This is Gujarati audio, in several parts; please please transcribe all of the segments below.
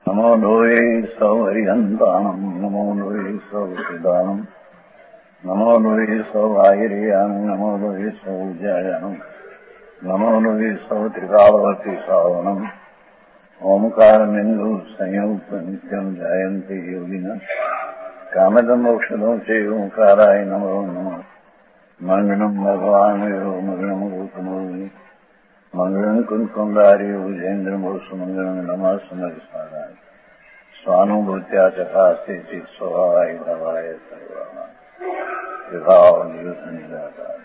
નમો લોહે સૌ હરિહંતાણમ નમો લોહે સૌ સિદાનમ નમો લોહે સૌ આહિર્યાનમ નમો લોહે સૌ જયાનમ નમો લોહે સૌ ત્રિકાળવતી સાવનમ ઓમકારમિંદુ સંયુક્ત નિત્યમ જાયંતિ યોગિના કામદમ મોક્ષદો છે ઓંકારાય નમો નમઃ મંગળમ ભગવાન મંગળમ ગૌતમોની મંગળમ કુંકુંડારી વિજેન્દ્રમોષ મંગળમ નમઃ સમર્થાય સ્વાનુભૂત્યા ચકાસ્તે ચિત સ્વભાવાય ભવાય સર્વમાં વિભાવ નિયુત નિરાકાર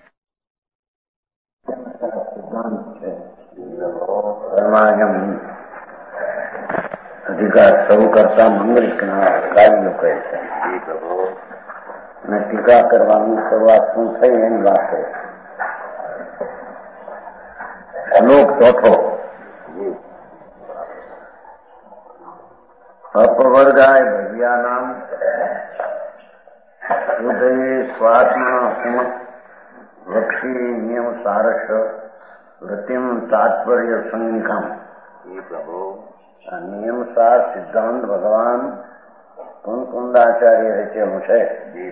પરમાગમ અધિકાર સૌ કરતા મંગલિકના કાર્યો કહે છે અને ટીકા કરવાની શરૂઆત શું થઈ એની વાત છે. શ્લોક ચોથો. અપવર્ગાય ભવ્યાનામ હૃદયે સ્વાત્મા વક્ષી નિયમ સારસ વૃત્તિમ તાત્પર્ય સંહિકામ. નિયમ સાર સિદ્ધાંત ભગવાન કુંકુંડાચાર્ય રચેલું છે,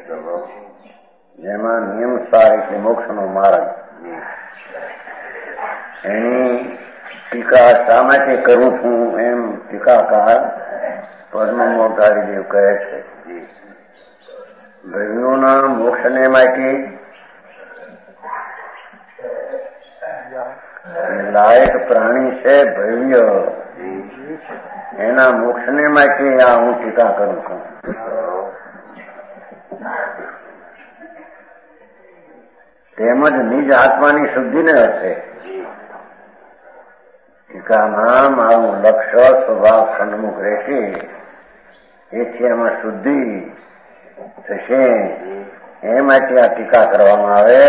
જેમાં નિયમ સાર એટલે મોક્ષનો માર્ગ. એની ટીકા શા માટે કરું છું એમ ટીકાકાર પદ્મમોધારીદેવ કહે છે. ભવ્યોના મોક્ષને માટે લાયક પ્રાણી છે ભવ્ય, એના મોક્ષને માટે આ હું ટીકા કરું છું. તેમજ નિજ આત્માની શુદ્ધિને અર્થે ટીકામાં મારું લક્ષ્ય સ્વભાવ સન્મુખ રહેશે, એથી એમાં શુદ્ધિ થશે એ માટે આ ટીકા કરવામાં આવે.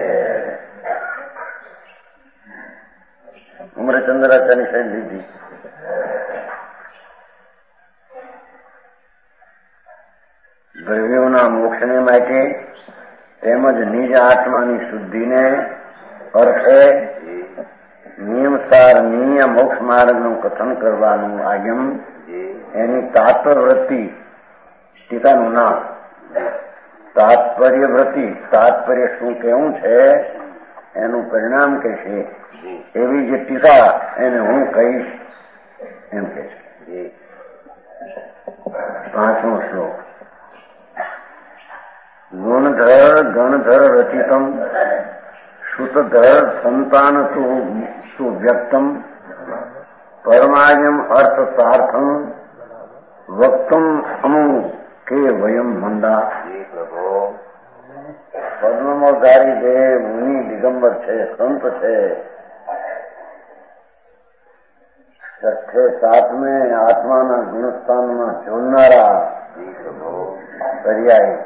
ઉમરચંદ્રાચાર્યની સાહેબ લીધી. ભવ્યોના મોક્ષને માટે તેમજ નિજ આત્માની શુદ્ધિને અર્થે નિયમસાર નિય મોક્ષ માર્ગનું કથન કરવાનું આગમ. એની તાત્પર્યવૃત્તિ ટીકાનું નામ તાત્પર્યવૃત્તિ. તાત્પર્ય શું કેવું છે એનું પરિણામ કહેશે, એવી જે ટીકા એને હું કહીશ એમ કે છે. 5મો શ્લોક. ગુણધર ગણધર રચિતમ સુતધર સંતાન સુવ્યક્તમ પરમાયમ અર્થસાર્થમ વક્તમ અમુ કે વયમ મંદા. પદ્મમોધારી દેવ મુનિ દિગંબર છે, સંત છે. 6-7મે આત્માના ગુણસ્થાનમાં જોડનારા પર્યાય.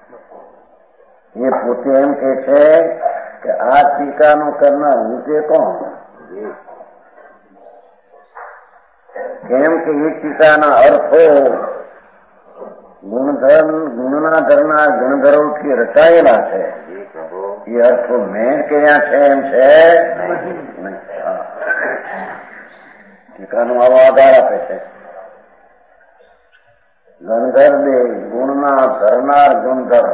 એ પોતે એમ કે છે કે આ ટીકાનો કરનાર હું તે કોણ? કેમ કે એ ટીકાના અર્થો ગુણના ધરના ગણધરોથી રચાયેલા છે. એ અર્થો મેં કર્યા છે એમ છે નહીં. ટીકાનો આવો આધાર આપે છે. ગણધર દે ગુણના ધરનાર ગુણધર,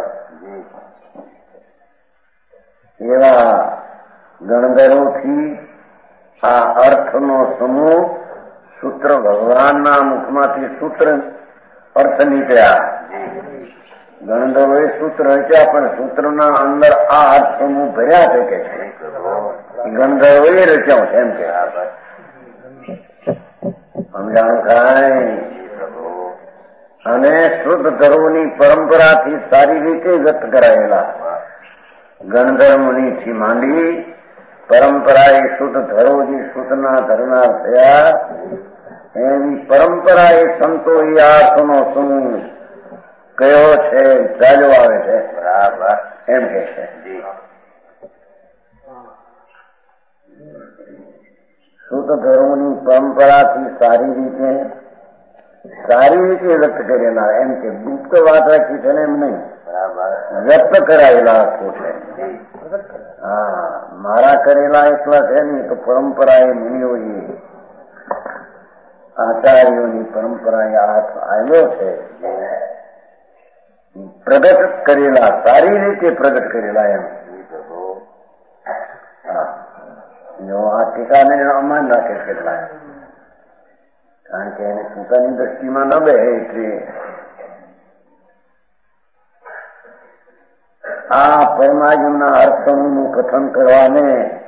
એવા ગણધરોથી આ અર્થનો સમૂહ સૂત્ર ભગવાનના મુખમાંથી સૂત્ર અર્થ નીકળ્યા. ગણધરોએ સૂત્ર રચ્યા, પણ સૂત્રના અંદર આ અર્થ સમૂહ ભર્યા છે કે છે ગણધરોએ રચ્યો છે એમ કે સમજાણું થાય. અને શુદ્ધ ધર્મની પરંપરાથી સારી રીતે વ્યક્ત કરાયેલા ગણધર મુનિથી માંડી પરંપરાએ શુદ્ધ ધરોજી શુદ્ધના ધરનાર થયા, એની પરંપરાએ સંતોએ આ અર્થનો સમૂહ કયો છે ચાલ્યો આવે છે બરાબર એમ કે છે. શુદ્ધ ધર્મની પરંપરાથી સારી રીતે વ્યક્ત કરેલા એમ કે ગુપ્ત વાત રાખી છે ને એમ નહીં, વ્યક્ત કરાયેલા અર્થો છે. હા, મારા કરેલા એટલા છે નહીં તો પરંપરાએ મુનિઓએ આચાર્યોની પરંપરાએ હાથ આવ્યો છે. પ્રગટ કરેલા, સારી રીતે પ્રગટ કરેલા એમ. જો આ ટીકાને અમાન રાખે કેટલા, કારણ કે એને પોતાની દ્રષ્ટિમાં ન બે એટલે આ પરમાજમના અર્થોનું કથન કરવાને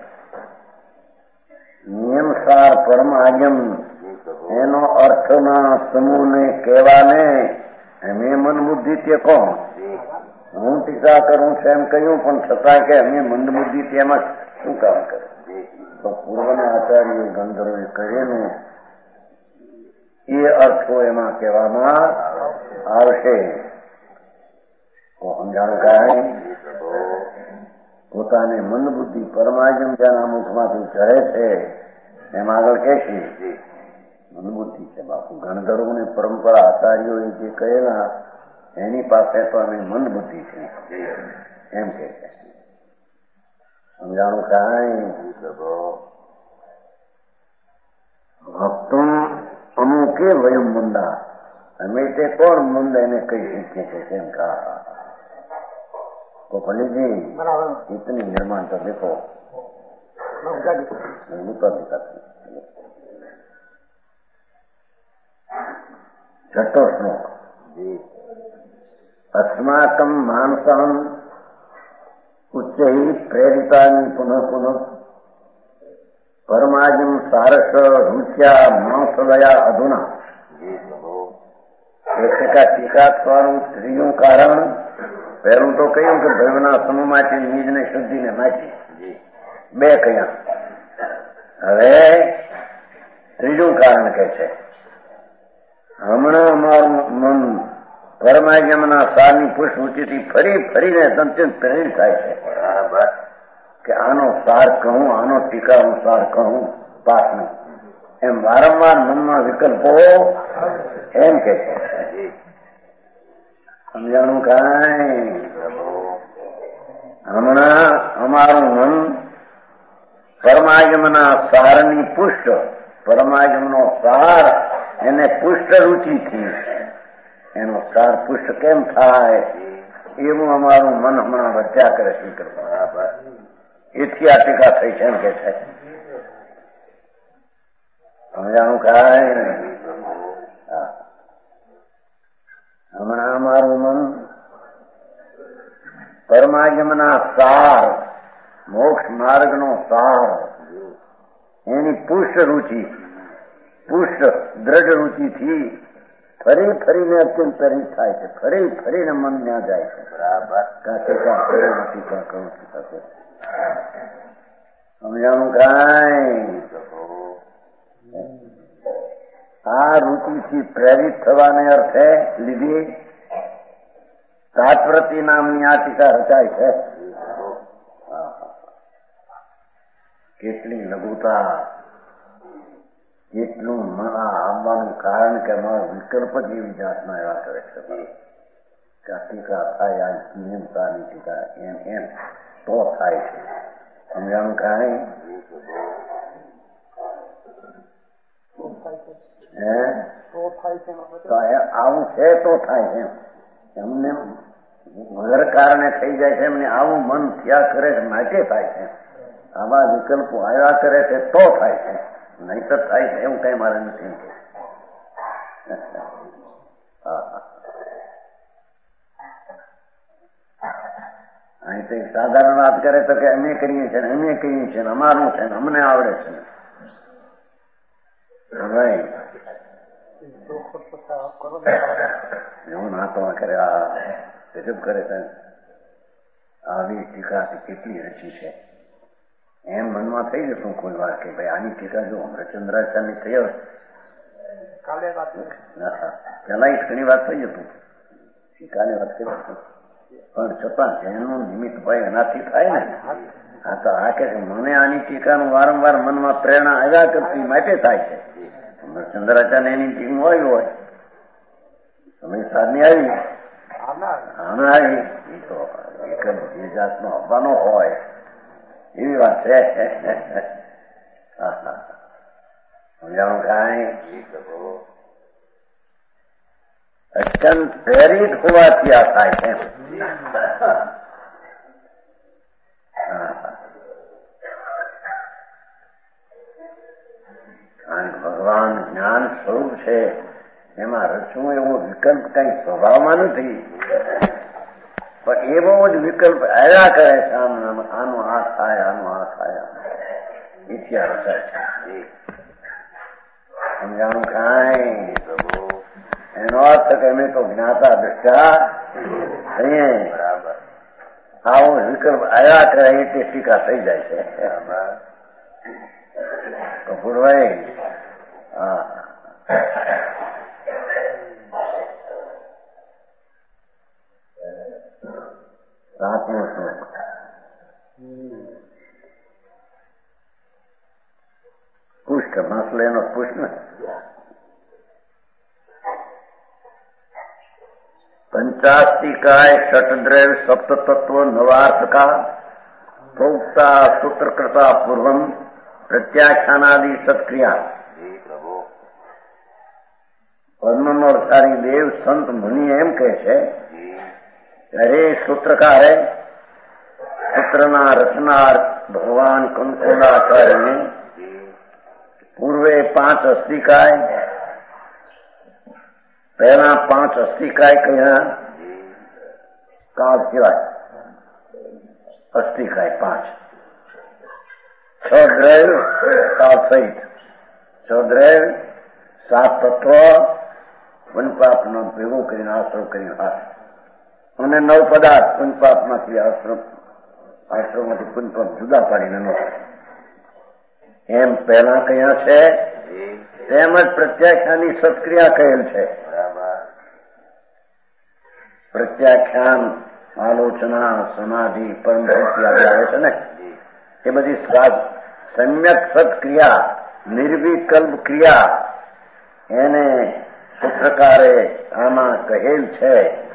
નિયમસાર પરમાજમ એનો અર્થના સમૂહને કહેવાને અમે મન બુદ્ધિ તે કોણ? હું ટીકા કરું છું એમ કહ્યું, પણ છતાં કે અમે મન બુદ્ધિ તેમાં શું કામ કરે? તો પૂર્વના આચાર્ય ગંધર્વે કહેલું એ અર્થો એમાં કહેવામાં આવશે. સમજાણ કાંઈ પોતાને મન બુદ્ધિ પરમાજમ જેના મુખમાંથી ચડે છે એમ આગળ કહેશે મન બુદ્ધિ છે. બાપુ ગણધર્વોની પરંપરા આચાર્યોએ જે કહેલા એની પાસે તો અમે મન બુદ્ધિ છે એમ કે છે. સમજાણું કાંઈ? ભક્તો અમુકે વયમ મુંડા, અમે તે કોણ મુંડ એને કઈ શીખીએ છે તેમ કહા. तो पंडित जी इतनी निर्माण तो देखो छठो श्लोक. अस्माकं मानसं उच्चैः प्रेरितानि पुनः पुनः परमाजं सारस रुच्या मांसलया अधुना. का टीका स्वारूं स्त्रीનું કારણ પહેલું તો કહ્યું કે ભયના સમૂહ માટે નિજને શુદ્ધિને માટે બે કહ્યા. હવે ત્રીજું કારણ કે છે હમણાં અમારું મન પરમાજમના સારની પુષ્પરૂચિથી ફરી ફરીને સંચિત પ્રેરિત થાય છે કે આનો સાર કહું, આનો ટીકાનો સાર કહું, પાઠનું એમ વારંવાર મનમાં વિકલ્પો એમ કે છે. સમજાણું કાંઈ? હમણાં અમારું મન પરમાજમના સારની પુષ્ટ, પરમાજમનો સાર એને પુષ્ટ રૂચિથી, એનો સાર પુષ્ટ કેમ થાય એવું અમારું મન હમણાં વધ્યા કરે છે. બરાબર, એથી આ ટીકા થઈ છે એમ કે છે. સમજાણું કાંઈ? હમણાં અમારું મન પરમાજમના સાર, મોક્ષ માર્ગનો સાર, એની પુષ્ટ રૂચિ, પુષ્ટ દ્રઢ રૂચિથી ફરી ફરીને અત્યંત પ્રેરિત થાય છે. ફરી ફરીને મન ત્યાં જાય છે. બરાબર, ટીકા કરું છું. સમજાણું કાંઈ? આ રૂચિથી પ્રેરિત થવાને અર્થે લીધી તાત્પ્રતિ નામની આ ટીકા રચાય છે. કેટલી લઘુતા, કેટલું મન આવવાનું કારણ કે અમારો વિકલ્પ જ એવી જાતના એવા કરે છે કે આ ટીકા થાય, આ નિયમતાની ટીકા એમ એમ તો થાય છે. સમજાણું કાંઈ? આવું છે તો થાય છે એમને વગર કારણે થઈ જાય છે. એમને આવું મન થયા કરે છે માટે થાય છે. આવા વિકલ્પો આવ્યા કરે છે તો થાય છે, નહીં તો થાય છે એવું કઈ મારે નથી. અહીં તો સાધારણ વાત કરે તો કે અમે કરીએ છીએ, અમે કહીએ છીએ, અમારું છે, અમને આવડે છે. એવું ના તો કરે, ગજબ કરે છે. આવી ટીકા કેટલી રચી છે એમ મનમાં થઈ જતું કોઈ વાર કે ભાઈ આની ટીકા જો હમણાં થઈ હોય પેલા ઘણી વાત થઈ જતું, ટીકાની વાત કરી પણ છતાં જેનું નિમિત્ત ભાઈ એનાથી થાય ને. હા તો આ કે મને આની ટીકાનું વારંવાર મનમાં પ્રેરણા આવ્યા કરતી માટે થાય છે. ચંદ્રાચાર્ય એની ટીમ આવ્યું હોય, સમય સારની આવી આને આવી, એ તો એક જે જાતનો આવવાનો હોય એવી વાત છે. સમજાણું કાંઈ? અત્યંત પ્રેરિત હોવાથી આ થાય છે. કારણ ભગવાન જ્ઞાન સ્વરૂપ છે, એમાં રચવું એવો વિકલ્પ કઈ સ્વભાવમાં નથી, પણ એવો જ વિકલ્પ આવ્યા કરે છે. આનું આ થાય, આનું આ થાય, એથી આ રચાય છે. સમજાણું કાંઈ? એનો અર્થ કે અમે તો જ્ઞાતા દ્રષ્ટા આવો વિકલ્પ આવ્યા કરે એટલે ટીકા થઈ જાય છે. કપૂરભાઈ, હા, સાતમો શ્લોક. પુષ્ટ માસલેનો પુષ્ટ ને પંચાસ્તિકાય ષટદ્રવ્ય સપ્તતત્વ નવાર્થકા પ્રોક્તા સૂત્રકર્તા પૂર્વમ પ્રત્યાખ્યાનાદિ સત્ક્રિયા. પદ્મનોરસારી દેવ સંત મુનિ એમ કહે છે, અરે સૂત્રકારે સૂત્રના રચનાર ભગવાન કંકુલાચાર્યને પૂર્વે 5 અસ્થિકાય, પહેલા 5 અસ્થિકાય કહ્યા, કાળ કહેવાય અસ્થિકાય 5, 6 દ્રવ્ય કાળ સહિત, 6 દ્રવ્ય 7 તત્વ પંચપાપનો ભેગો કરીને આશ્રમ કરીને હાથ, અને 9 પદાર્થ પંચપાપમાંથી આશ્રમમાંથી પંચપાપ જુદા પાડીને નો એમ પહેલા કહ્યા છે. તેમજ પ્રત્યાખ્યાનની સત્ક્રિયા કહેલ છે. પ્રત્યાખ્યાન, આલોચના, સમાધિ, પરમ ભક્તિ આવે છે ને, એ બધી સમ્યક સત્ક્રિયા, નિર્વિકલ્પ ક્રિયા એને સૂત્રકારે આમાં કહેલ છે.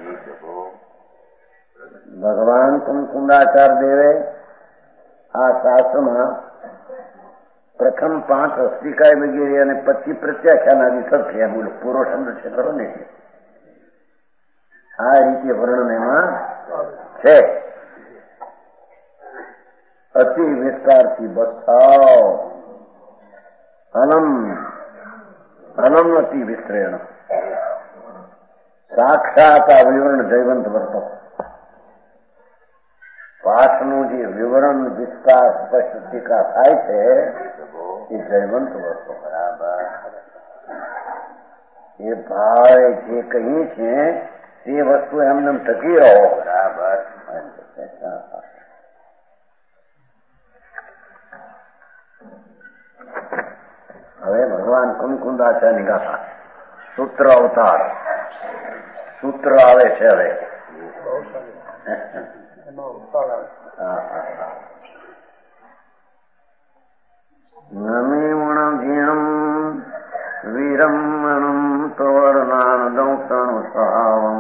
ભગવાન કુંકુંડાચાર દેવે આ શાસ્ત્રમાં પ્રથમ 5 અસ્થિકાય વગેરે અને પછી પ્રત્યાખ્યાનાદિ સત્ક્રિયા બોલો, પૂરો શબ્દ છે ખરો ને, આ રીતે વર્ણન એમાં છે. અતિ વિસ્તારથી બસ્તાવ અનમ અતિ વિસ્તરેણ સાક્ષાત આ વિવરણ જયવંત વર્તો. પાઠનું જે વિવરણ વિસ્તાર સ્પષ્ટ ટીકા થાય છે એ જયવંત વર્તો. બરાબર, એ ભાવે જે કહીએ છે તે વસ્તુ એમને ટકી રહો. બરાબર. હવે ભગવાન કુંકુંદાચાર્યની ગાથા, સૂત્ર અવતાર, સૂત્ર આવે છે. હવે નમીમણ જીણમ વીરમણમ તવર્ણાનદં સણુસાવમ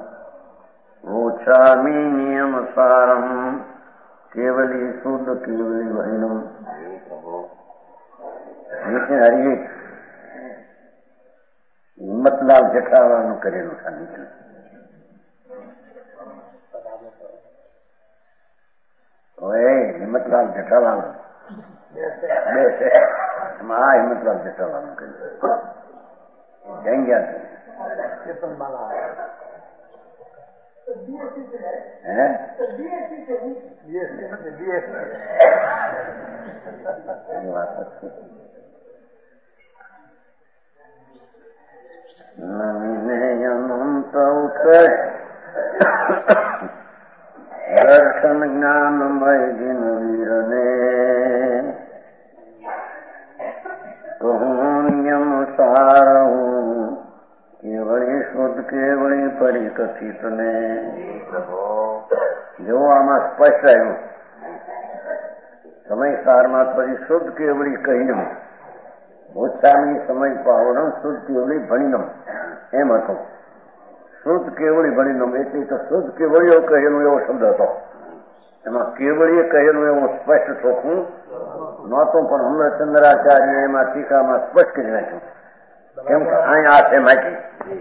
ઓછામી નિયમ સારમ કેવલી શુદ્ધ કેવલી વૈનમ. હરિ હિંમતલાલ જેઠાલાલનું કરેલું છે. હવે હિંમતલાલ જેઠાલાલ બે છે, એમાં આ હિંમતલાલ જેઠાલાલનું કર્યું. ક્યાં ગયા છે? દર્શન જ્ઞાનમય જીન વીરને કહું સારું કેવળી શુદ્ધ કેવળી પરિકથિત ને. જો આમાં સ્પષ્ટ આવ્યું સમય સારમાં પછી શુદ્ધ કેવળી કહીને ઓછાની સમય પાવડમ શુદ્ધ કેવળી ભણીનમ એમ હતો. શુદ્ધ કેવળી ભણીનમ એટલે તો શુદ્ધ કેવળીઓ કહેલું એવો શબ્દ હતો. એમાં કેવળીએ કહેલું એવું સ્પષ્ટ ચોખ્ખું નહોતું, પણ હમચંદ્રાચાર્ય એમાં ટીકામાં સ્પષ્ટ કરી નાખ્યું. કેમ કે અહીં આ છે માટી.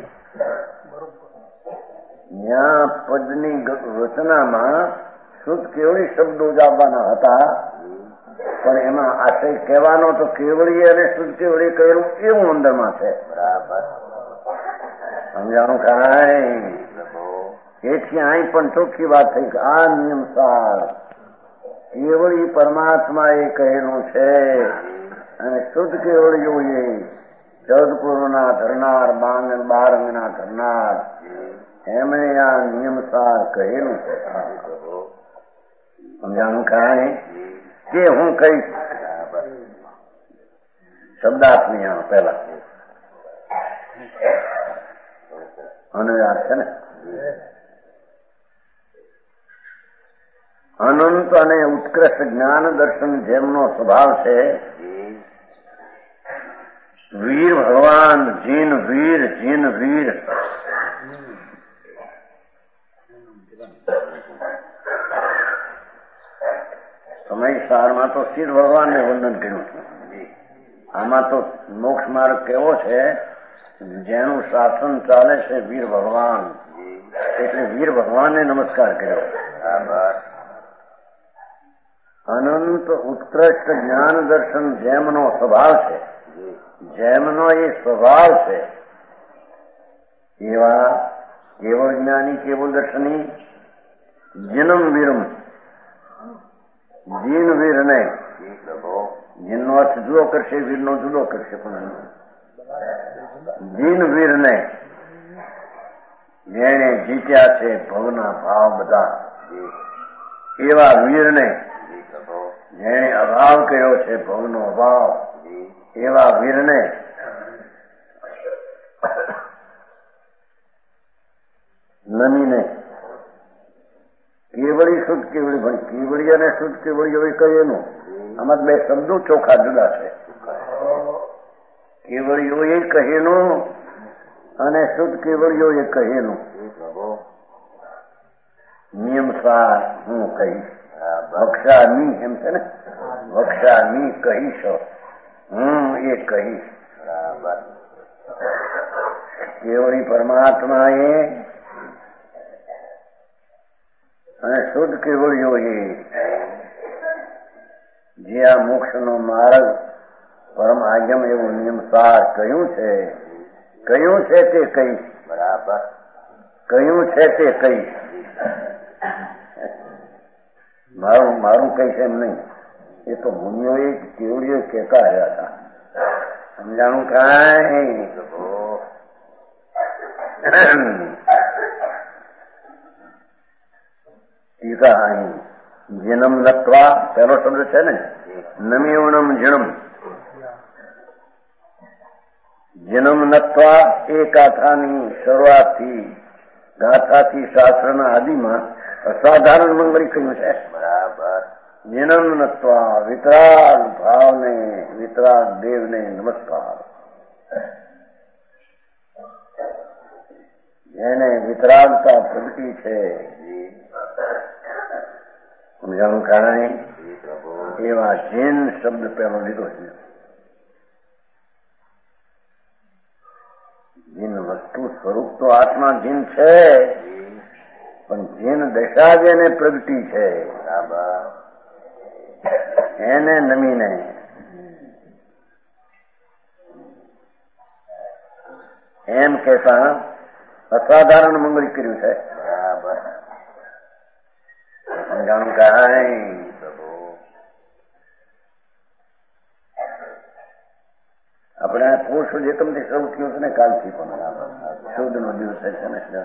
ત્યાં પદની રચનામાં શુદ્ધ કેવળી શબ્દો જ આવવાના હતા, પણ એમાં આશય કહેવાનો તો કેવળી અને શુદ્ધ કેવળી કહેલું એવું અંદરમાં છે. બરાબર સમજાણું કાંઈ? એથી અહીં પણ ચોખ્ખી વાત થઈ કે આ નિયમ સાર કેવળી પરમાત્મા એ કહેલું છે અને શુદ્ધ કેવળીઓ એ જગપુરના ધરનાર, બારંગના ધરનાર એમણે આ નિયમ સાર કહેલું છે. સમજાણું કાંઈ? કે હું કહીશ શબ્દાર્થની પેલા અનુયાદ છે ને. અનંત અને ઉત્કૃષ્ટ જ્ઞાન દર્શન જેમનો સ્વભાવ છે, વીર ભગવાન જીન વીર સમય સારમાં તો શિવ ભગવાનને વંદન કર્યું છે. આમાં તો મોક્ષ માર્ગ કેવો છે, જેનું શાસન ચાલે છે વીર ભગવાન, એટલે વીર ભગવાનને નમસ્કાર કર્યો. અનંત ઉત્કૃષ્ટ જ્ઞાન દર્શન જેમનો સ્વભાવ છે, જેમનો એ સ્વભાવ છે, એવા કેવળ જ્ઞાની કેવળ દર્શની જીનમ વીરમ, જીન વીર ને જીનનો અર્થ જુદો કરશે, વીરનો જુદો કરશે, પણ જીન વીર ને જેને જીત્યા છે ભવના ભાવ બધા, એવા વીરને જેને અભાવ કર્યો છે ભવનો અભાવ, એવા વીરને નમીને કેવળી શુદ્ધ કેવળી ભણી. કેવળી અને શુદ્ધ કેવળી હવે કહેલું, આમાં બે શબ્દો ચોખા જુદા છે. કેવળીઓ એ કહેલું અને શુદ્ધ કેવળીઓ એ કહેલું. નિયમ સાર હું કહીશ, વક્ષામી એમ છે ને, વક્ષામી કહીશ, હું એ કહીશ. કેવળી પરમાત્મા એ અને શુદ્ધ કેવળીઓ એ જે આ મોક્ષનો માર્ગ પરમ આજ્ઞમ એવું નિયમ સાર કહ્યું છે તે કહીશ. બરાબર કહ્યું છે તે કહીશ. મારું કહીશ એમ નહીં, એ તો મુનિઓએ કેવળીઓ કહેતા રહ્યા હતા. સમજાણું કાંઈ? ટીકા અહીં જન્મ નત્વા પહેલો શબ્દ છે ને, નમ્યુણમ જન્મ. જન્મ નત્વા એ ગાથાની શરૂઆતથી, ગાથાથી શાસ્ત્રના આદિમાં અસાધારણ મંગળી કહ્યું છે. બરાબર. જન્મ નત્વા વિતરાગ ભાવને, વિતરાગ દેવને નમસ્કાર. જેને વિતરાગતા પ્રગટી છે, સમજાણું કારણે એવા જીન શબ્દ પહેલો લીધો છે. જીન વસ્તુ સ્વરૂપ તો આત્મા જીન છે, પણ જીન દશા જેને પ્રગટી છે એને નમીને એમ કહેતા અસાધારણ મંગળી કર્યું છે. બરાબર સમજાણું કાંઈ? આપણે આ પુરુષ એકમથી શરૂ થયું છે ને, કાલથી પણ શુદ્ધ નો દિવસ છે ને.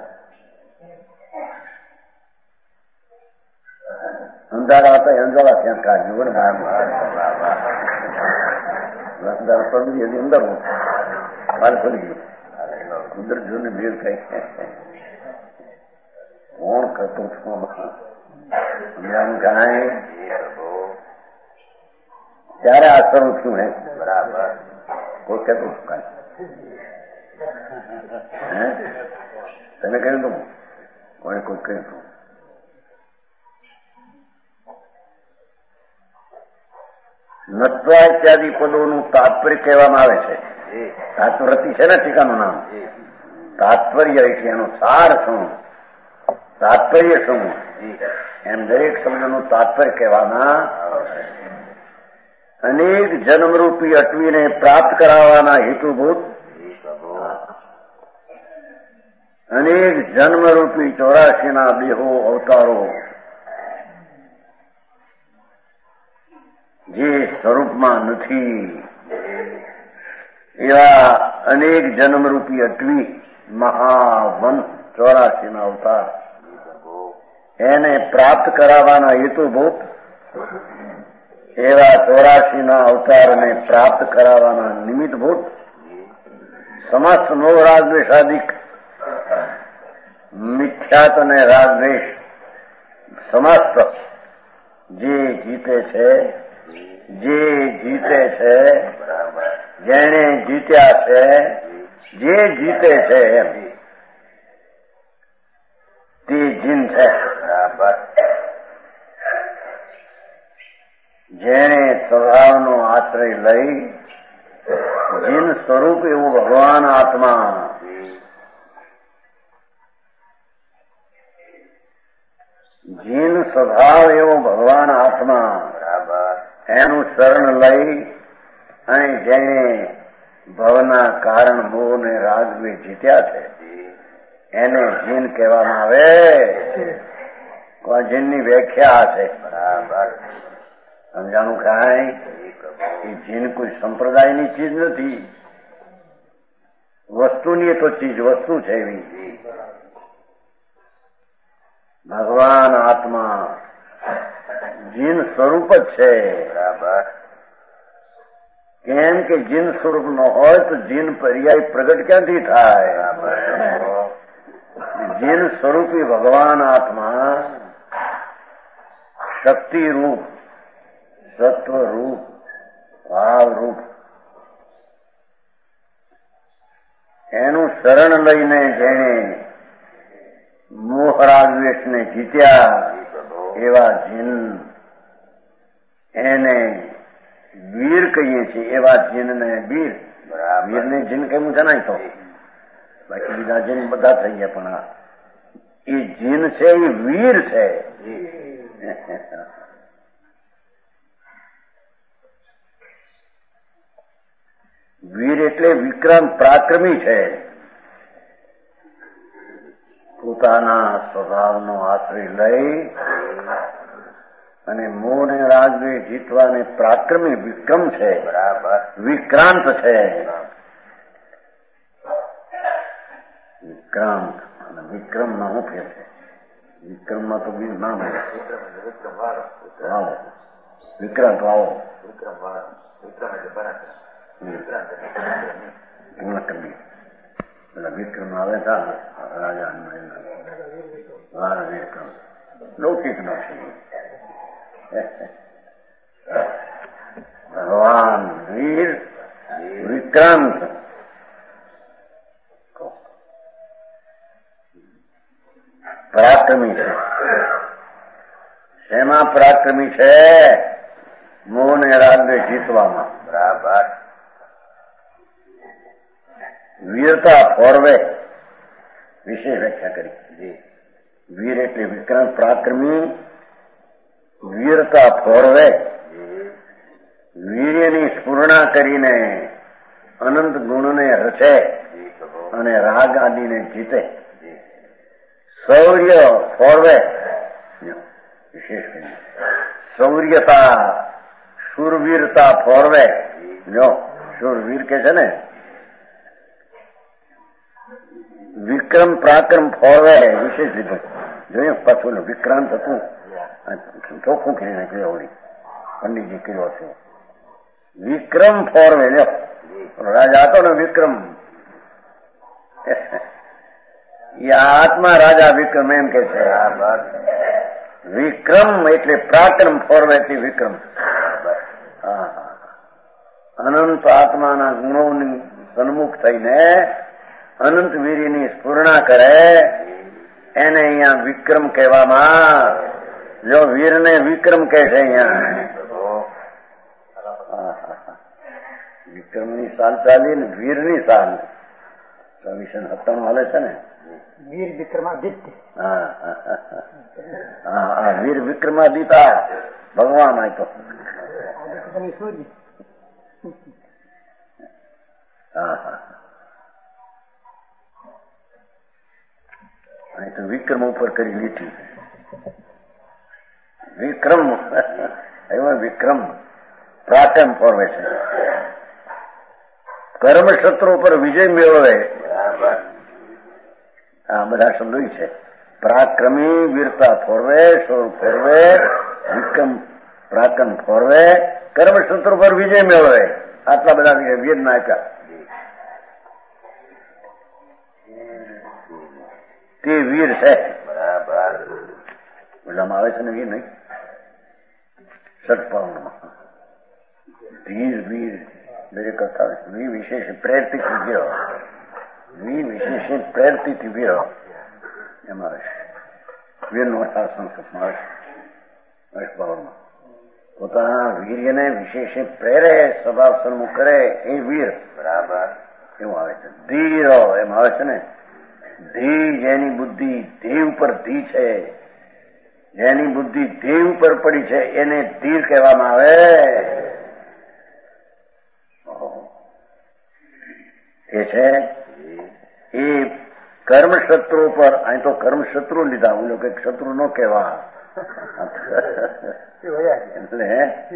અંધારા હતા અંધારા ત્યાં કાઢ્યું ને, અંધારા પડી હજી અંદર કાલ પડી ગયું. કુદરત જોઈને ભીડ થઈ, કોણ કરતું છું સમજાણું કાંઈ? ત્યારે આ શરૂ થયું હે. બરાબર. કોઈ કહેતું કાંઈ તમે કહ્યું તું, કોઈ કહ્યું તું. નત્વા ઇત્યાદિ પદોનું તાત્પર્ય કહેવામાં આવે છે. તાત્પરતી છે ને ટીકાનું નામ. તાત્પર્ય એટલે એનો સાર શું, તાત્પર્ય શું, એમ દરેક શબ્દનું તાત્પર્ય કહેવામાં. અનેક જન્મરૂપી અટવીને પ્રાપ્ત કરાવવાના હેતુભૂત અનેક જન્મરૂપી 84 દેહો અવતારો જે સ્વરૂપમાં નથી એવા અનેક જન્મરૂપી અટવી મહાવન 84 અવતાર એને પ્રાપ્ત કરાવવાના હેતુભૂત એવા 84 અવતારને પ્રાપ્ત કરાવવાના નિમિત્તભૂત સમસ્ત મોહ રાગદ્વેષાદિક મિથ્યાત અને રાગદ્વેષ સમસ્ત જે જીતે છે જેણે જીત્યા છે, જે જીતે છે એમ તે જીન છે. જેણે સ્વભાવનો આશ્રય લઈ જીન સ્વરૂપ એવું ભગવાન આત્મા જીન સ્વભાવ એવો ભગવાન આત્મા એનું શરણ લઈ અને જેને ભવના કારણ મોહ ને રાગવે જીત્યા છે એને જીન કહેવામાં આવે. જીનની વ્યાખ્યા છે. સમજાણું કાંઈ? એ જીન કોઈ સંપ્રદાયની ચીજ નથી, વસ્તુની તો ચીજ વસ્તુ છે એવી. ભગવાન આત્મા જીન સ્વરૂપ જ છે. કેમ કે જીન સ્વરૂપ ન હોય તો જીન પર્યાય પ્રગટ ક્યાંથી થાય? જીન સ્વરૂપી ભગવાન આત્મા શક્તિ રૂપ, સત્વ રૂપ, ભાવ રૂપ એનું શરણ લઈને જેણે મોહ રાગદ્વેષને જીત્યા એવા જીન એને વીર કહીએ છીએ. એવા જીનને વીર, વીરને જીન કેવું છે ને તો બાકી બીજા જીન બધા થઈ ગયા પણ એ જીન છે એ વીર છે. વીર એટલે વિક્રમ પરાક્રમી છે. પોતાના સ્વભાવનો આશ્રય લઈ અને મોહ ને રાગને જીતવાને પરાક્રમી વિક્રમ છે, વિક્રાંત છે. વિક્રાંત અને વિક્રમમાં શું ફેર છે? વિક્રમમાં તો બીજું નામ વિક્રાંત વાવો વિક્રમ આવે રાજા વિક્રમ લૌકિક નથી. ભગવાન વીર વિક્રાંત પરાક્રમી છે. શેમાં પરાક્રમી છે? મોહ ને રાગને જીતવામાં. બરાબર. વીરતા ફોરવે વિશેષ વ્યાખ્યા કરી. વીર એટલે વિક્રાંત પરાક્રમી, વીરતા ફોરવે વીર્યની સ્ફૂર્ણા કરીને અનંત ગુણને રચે અને રાગ આદિને જીતે. શૌર્ય ફોરવે વિશેષ શૌર્યતા, શૂરવીરતા ફોરવે. જો શૂરવીર કે છે ને, વિક્રમ પરાક્રમ ફોરવે વિશેષ લીધું. જોયું પાછું વિક્રાંત હતું ચોખ્ખું કરી નાખ્યું. ઓળી પંડિતજી કર્યો છે વિક્રમ ફોરવે. લ્યો રાજા હતો ને વિક્રમ, એ આત્મા રાજા વિક્રમ એમ કે છે. વિક્રમ એટલે પરાક્રમ ફોરવે થી વિક્રમ. અનંત આત્માના ગુણોની સન્મુખ થઈને અનંત વીર્યની સ્ફૂર્ણા કરે એને અહીંયા વિક્રમ કહેવામાં. જો વીરને વિક્રમ કહે છે અહીંયા વિક્રમની સાલ ચાલી ને વીરની સાલ 2797 હાલે છે ને વીર વિક્રમાદિત્ય. હા વીર વિક્રમાદિત્ય ભગવાન આ તો સૂર્ય. અહીં તો વિક્રમ ઉપર કરી લીધી. વિક્રમ એમાં વિક્રમ પ્રાટમ ફોરવે છે. કર્મ શત્રુ પર વિજય મેળવે આ બધા શબ્દો છે. પરાક્રમી વીરતા ફોરવે, શોર ફોરવે, વિક્રમ પ્રાટમ ફોરવે, કર્મ શત્રુ પર વિજય મેળવે. આટલા બધા વીર ના આપ્યા. તે વીર છે. બધામાં આવે છે ને વીર નહીં સત્પાવનમાં ધીર વીર દરેક કરતા આવે છે. વી વિશેષ પ્રેરતી વીર, વી વિશેષ પ્રેરતી વીર એમાં આવે છે. વીરનો અર્થ સંસ્કૃતમાં આવે છે. સત્પાવનમાં પોતાના વીર્યને વિશેષ પ્રેરે, સ્વભાવ સન્મુખ કરે એ વીર બરાબર એવું આવે છે. ધીર એમ આવે છે ને ધી જેની બુદ્ધિ દેવ પર ધી છે, જેની બુદ્ધિ દેવ પર પડી છે એને ધીર કહેવામાં આવે. એ છે એ કર્મશત્રુ પર. અહીં તો કર્મશત્રુ લીધા, હું લોકો શત્રુ ન કહેવા એટલે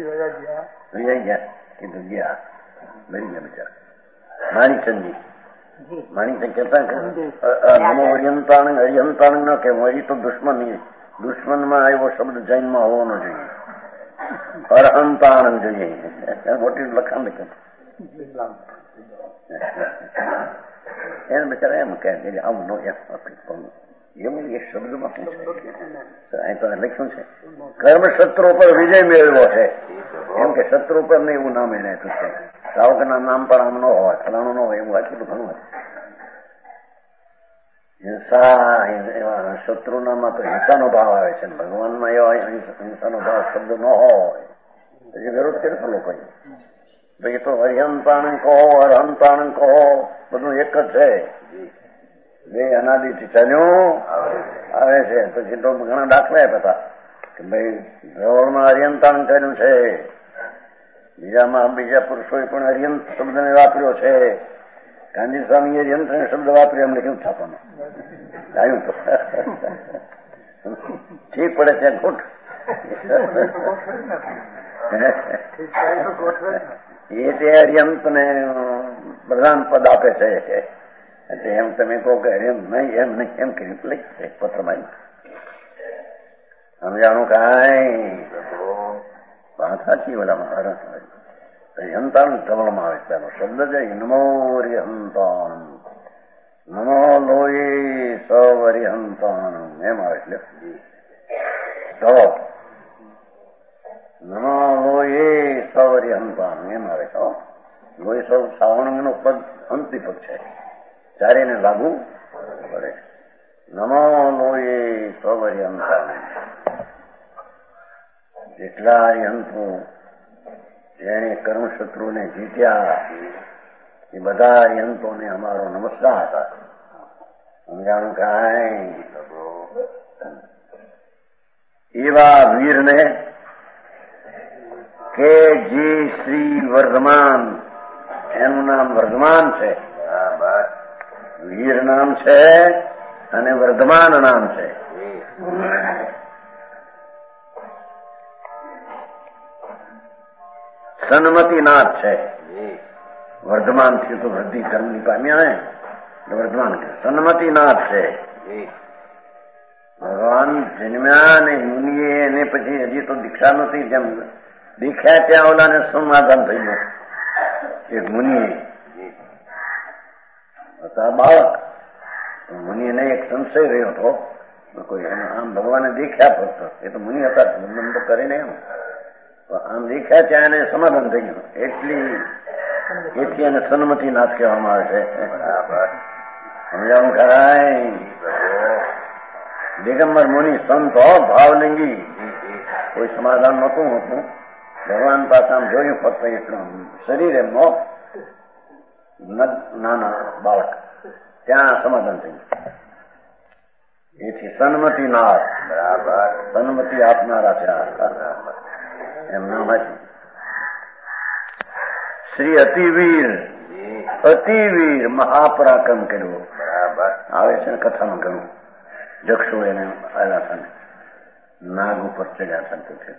કીધું ગયા મરી ગયા બિચારા. માણીચંદજી માણી કહેતા નમો હરિયંતાણ હરિયંતાણ ન કહેવું. હજી તો દુશ્મનમાં આવ્યો શબ્દ જૈનમાં હોવાનો જોઈએ. અરહંતાણ જોઈએ. મોટી લખાણ લખ્યું એને બિચારા એમ કહે આવું ન એમ એ શબ્દમાં અહીં તો લખ્યું છે કર્મશત્રુ પર વિજય મેળવ્યો છે. એમ કે શત્રુ પર ને એવું નામ એને આપ્યું છે. સાવકના નામ પર આમ ન હોય, ફલાણું ન હોય એવું આટલું ઘણું હોય. હિંસા એવા શત્રુનામાં તો હિંસાનો ભાવ આવે છે. ભગવાનમાં એવા હિંસાનો ભાવ શબ્દ ન હોય પછી વિરોધ કરે તો લોકો ભાઈ તો હરિહંતાણ કહો અરહંતાણ કહો બધું એક જ છે. બે અનાદિથી ચાલ્યું આવે છે. પછી તો ઘણા દાખલા આપ્યા કે ભાઈ ધ્રોળમાં હરિહંતાણ ચાલ્યું છે, બીજા પુરુષોએ પણ હરિયંત શબ્દને વાપર્યો છે. ગાંધી સ્વામી હરિયંત્ર શબ્દ વાપર્યો એમને કેવું છાપવાનું આવ્યું તો ઠીક પડે ત્યાં ખોટ. એ તે હરિયંત ને પ્રધાન પદ આપે છે. એટલે એમ તમે કહો કે એમ નહીં એમ નહીં એમ કર્યું લઈ પત્રમાં સમજાણું કાંઈ વાત સાચી ઓલામાં હરિહંતાણ ધવળમાં આવે છે. શબ્દ છે નમો હરિહંતાણ, નમો લોહી સૌ હરિહંતાણ એમ આવે એટલે ધવળ નમો લોહી સૌ હરિહંતાણ એમ આવે છે. લોહી સૌ શ્રાવણનું પદ અંતિમ પદ છે, ચારેને લાગુ પડે. નમો લોહી સૌ હરિહંતાણ. જેટલા હરિહંતો જેણે કર્મશત્રુને જીત્યા એ બધા હરિહંતોને અમારો નમસ્કાર હતા. સમજાણું કાંઈ એવા વીરને કે જે શ્રી વર્ધમાન એનું નામ વર્ધમાન છે, વીર નામ છે અને વર્ધમાન નામ છે. સન્મતિનાથ છે. વર્ધમાન થી તો વૃદ્ધિ કર્મની પામ્યા ને વર્ધમાન સન્મતિનાથ છે. ભગવાન જન્મ્યા ને મુનિએ એને પછી હજી તો દીક્ષા નથી, જેમ દીખ્યા ત્યાં ઓલાને સમાધાન થઈ ગયું. એક મુનિએ હતા બાળક, મુનિને એક સંશય રહ્યો હતો કોઈ આમ ભગવાને દેખ્યા ફક્ત. એ તો મુનિ હતા, બંધન તો કરીને એમ આમ દેખ્યા ત્યાં એને સમાધાન થઈ ગયું. એથી એને સન્મતિનાથ કહેવામાં આવે છે. સમજાવું કાંઈ દિગંબર મુનિ સંત ભાવલિંગી, કોઈ સમાધાન નહોતું હોતું. ભગવાન પાસે આમ જોયું ફક્ત એટલું શરીર એમનો નાના બાળક ત્યાં સમાધાન થઈ ગયું. એથી સન્મતિનાથ બરાબર સન્મતિ આપનારા છે એમ નામ આપ્યું. શ્રી અતિવીર અતિવીર મહાપરાક્રમ કર્યો બરાબર આવે છે ને કથામાં ઘણું. જક્ષુ એને આવ્યા છે નાગ ઉપર ચડ્યા છે.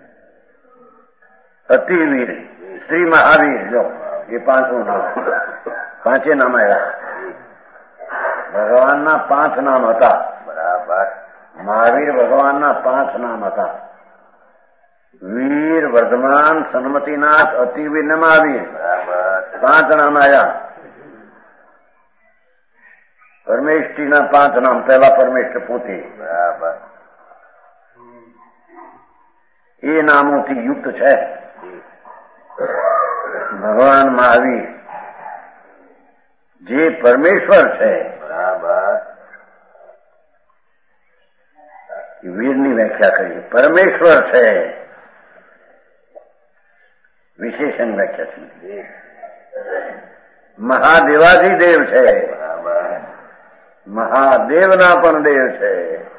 અતિવીર શ્રી મહાવીર જો એ પાંચમું નામ. પાંચે નામ આવ્યા. ભગવાનના 5 નામ હતા બરાબર. મહાવીર ભગવાનના 5 નામ હતા. વીર વર્ધમાન સન્મતિનાથ અતિવીર ને મહાવીર બરાબર 5 નામ આવ્યા. પરમેષ્ઠીના 5 નામ. પહેલા પરમેષ્ઠ પોતે બરાબર. એ નામોથી યુક્ત છે ભગવાન મહાવીર જે પરમેશ્વર છે બરાબર. વીરની વ્યાખ્યા કરીએ. પરમેશ્વર છે વિશેષણ વ્યાખ્યા છે. મહાદેવાધિદેવ છે બરાબર. મહાદેવના પણ દેવ છે.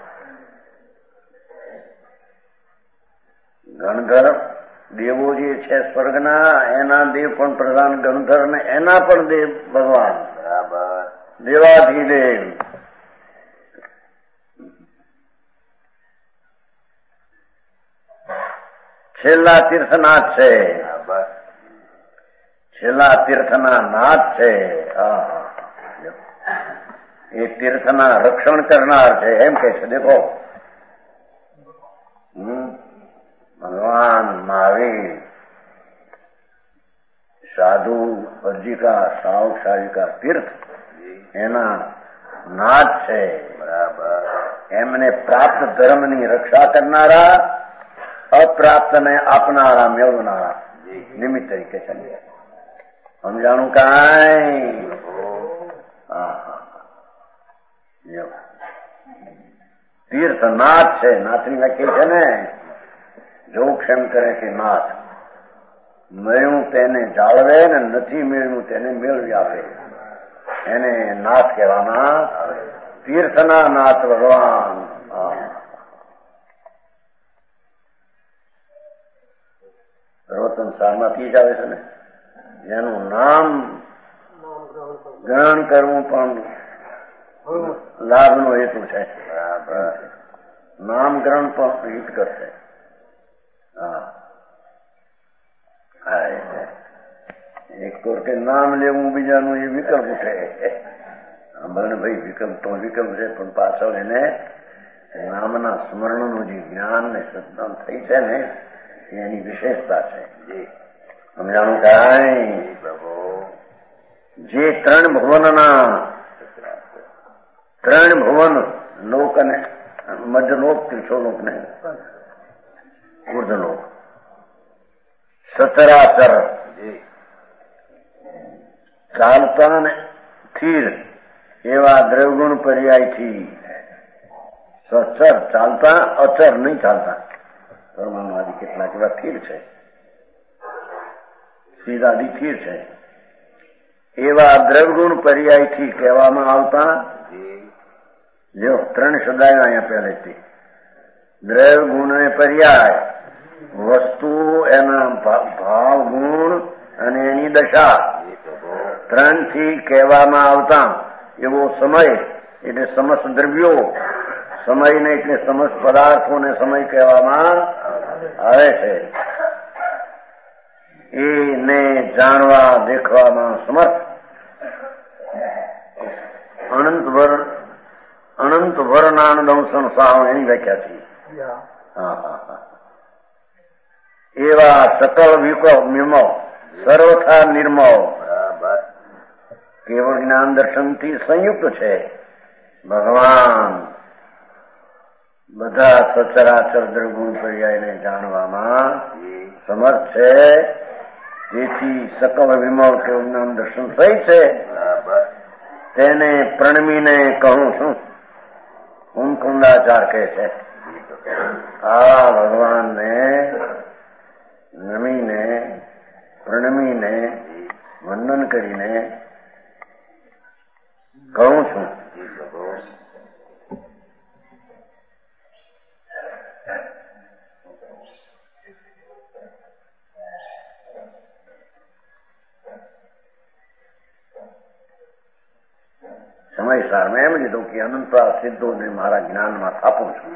ગણધર દેવો જે છે સ્વર્ગના એના દેવ પણ પ્રધાન ગણધર ને એના પણ દેવ ભગવાન બરાબર. દેવાધિદેવ છેલ્લા તીર્થનાથ છે બરાબર. છેલ્લા તીર્થના નાથ છે. એ તીર્થના રક્ષણ કરનાર છે એમ કે છે. દેખો ભગવાન મહાવીર સાધુ અર્જિકા સાવશાહિકા તીર્થ એના નાથ છે બરાબર. એમને પ્રાપ્ત ધર્મની રક્ષા કરનારા અપ્રાપ્તને આપનારા મેળવનારા નિમિત્ત તરીકે છે. સમજાણું કાંઈ? તીર્થનાથ છે. નાથની વ્યાખ્યા છે ને જો ક્ષેમ કરે કે નાથ મળ્યું તેને જાળવે ને નથી મેળવ્યું તેને મેળવી આપે એને નાથ કહેવાના. તીર્થના નાથ ભગવાન. પ્રવચન સારમાંથી જ આવે છે ને. જેનું નામ ગ્રહણ કરવું પણ લાભનો હેતુ છે. નામ ગ્રહણ પણ હિત કરશે. એક કોર કે નામ લેવું બીજાનું એ વિકલ્પ છે. ભલે ભાઈ વિકલ્પ તો વિકલ્પ છે પણ પાછળ એને નામના સ્મરણનું જે જ્ઞાન ને સત્સંગ થઈ છે ને એની વિશેષતા છે. સમજાણું કાંઈ? જે 3 ભુવનના 3 ભુવન લોક અને મધ્યલોક ત્રિશોલોક ને ઉર્ધલોક સચરાચર ચાલતા ને સ્થિર એવા દ્રવગુણ પર્યાયથી સચર ચાલતા અચર નહીં ચાલતા. પરમાણુવાદી કેટલાક એવા સ્થિર છે. સીધાદી સ્થિર છે. એવા દ્રવગુણ પર્યાયથી કહેવામાં આવતા જો 3 શબ્દ આવ્યા અહીંયા પહેલેથી. દ્રવગુણ ને પર્યાય વસ્તુ એના ભાવ ગુણ અને એની દશા 3 થી કહેવામાં આવતા એવો સમય એટલે સમસ્ત દ્રવ્યો સમયને એટલે સમસ્ત પદાર્થોને સમય કહેવામાં આવે છે. એને જાણવા દેખવામાં સમર્થ અનંત વર્ણાનંદમ સંસાર એની વ્યાખ્યા છે. એવા સકળ વિમો સર્વથા નિર્મો કેવળ જ્ઞાન દર્શનથી સંયુક્ત છે. ભગવાન બધા સચરાચર દ્રગુણ પર્યાયને જાણવામાં સમર્થ છે. જેથી સકળ વિમળ કેવળ જ્ઞાન દર્શન થઈ છે. તેને પ્રણમીને કહું છું. કુંદાચાર કહે છે આ ભગવાનને નમીને પ્રણમીને વંદન કરીને કહું છું સમયસાર મેં એમ લીધું કે અનંતા સિદ્ધોને મારા જ્ઞાનમાં થાપું છું.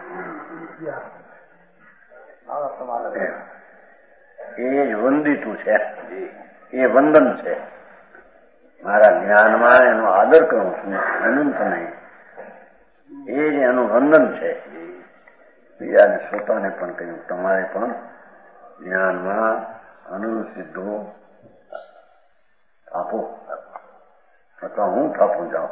એ જ વંદિતું છે, એ વંદન છે. મારા જ્ઞાનમાં એનો આદર કરું છું, અનંત નહીં. એ જ એનું વંદન છે. બીજાને શ્રોતાને પણ કહ્યું તમારે પણ જ્ઞાનમાં અનંત સિદ્ધો આપો અથવા હું થાપું જાઉં.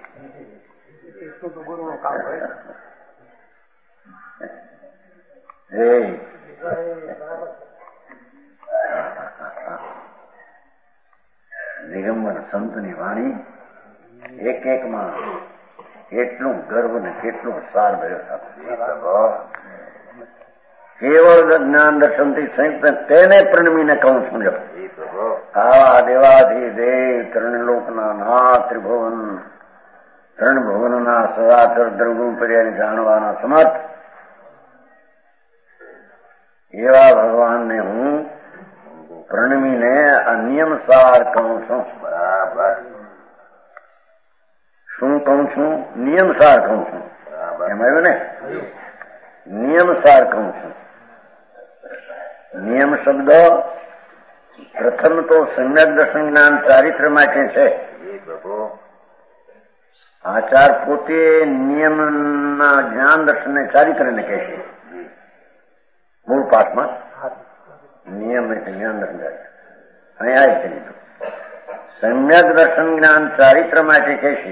દિગંબર સંતની વાણી એક એકમાં કેટલું ગર્વ ને કેટલું સાર ભર્યો થતો. કેવળ જ્ઞાન દર્શનથી સંયુક્ત તેને પ્રણમીને કહું છું. આવા દેવાથી દેવ ત્રણલોકના નાથ ત્રણ ભુવનના સદાચર દ્રવ્ય પર્યાય જાણવાના સમર્થ એવા ભગવાનને હું પ્રણમીને આ નિયમસાર કહું છું. બરાબર. શું કહું છું? નિયમસાર કહું છું. એમ આવ્યું ને? નિયમસાર કહું છું. નિયમ શબ્દ પ્રથમ તો સમ્યક દર્શન જ્ઞાન ચારિત્ર માટે છે. આચાર પોતે નિયમના જ્ઞાન દર્શનને ચારિત્રને કહે છે. મૂળ પાઠમાં નિયમ એટલે જ્ઞાન દર્શન અહીંયા આવી છે. સમ્યક દર્શન જ્ઞાન ચારિત્ર માટે કહે છે.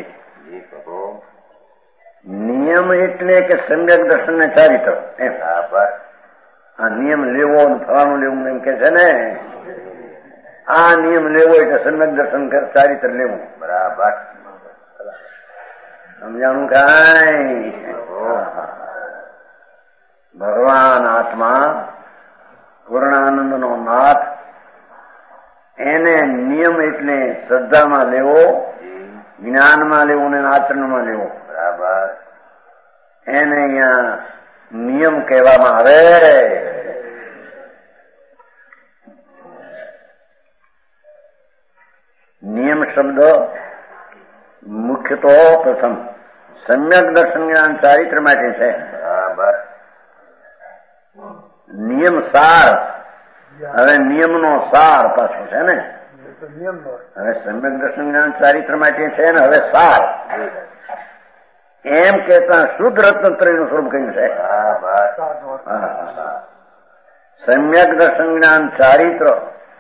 નિયમ એટલે કે સમ્યક દર્શન ને ચારિત્ર એમ. આ નિયમ લેવો ફલાણું લેવું એમ કે છે ને. આ નિયમ લેવો એટલે સમ્યક દર્શન ચારિત્ર લેવું. બરાબર. સમજાણું કાંઈ? ભગવાન આત્મા પૂર્ણાનંદ નો નાથ, એને નિયમ એટલે શ્રદ્ધામાં લેવો, જ્ઞાનમાં લેવું ને આચરણમાં લેવો. બરાબર. એને અહીંયા નિયમ કહેવામાં આવે. નિયમ શબ્દ મુખ્ય તો પ્રથમ સમ્યક દર્શન જ્ઞાન ચારિત્ર માટે છે. બરાબર. નિયમ સાર, હવે નિયમનો સાર પાછો છે ને. હવે સમ્યક દર્શન જ્ઞાન ચારિત્ર માટે છે ને. હવે સાર એમ કેતા શુદ્ધ રત્નત્રયનું સ્વરૂપ કહ્યું છે. સમ્યક દર્શન જ્ઞાન ચારિત્ર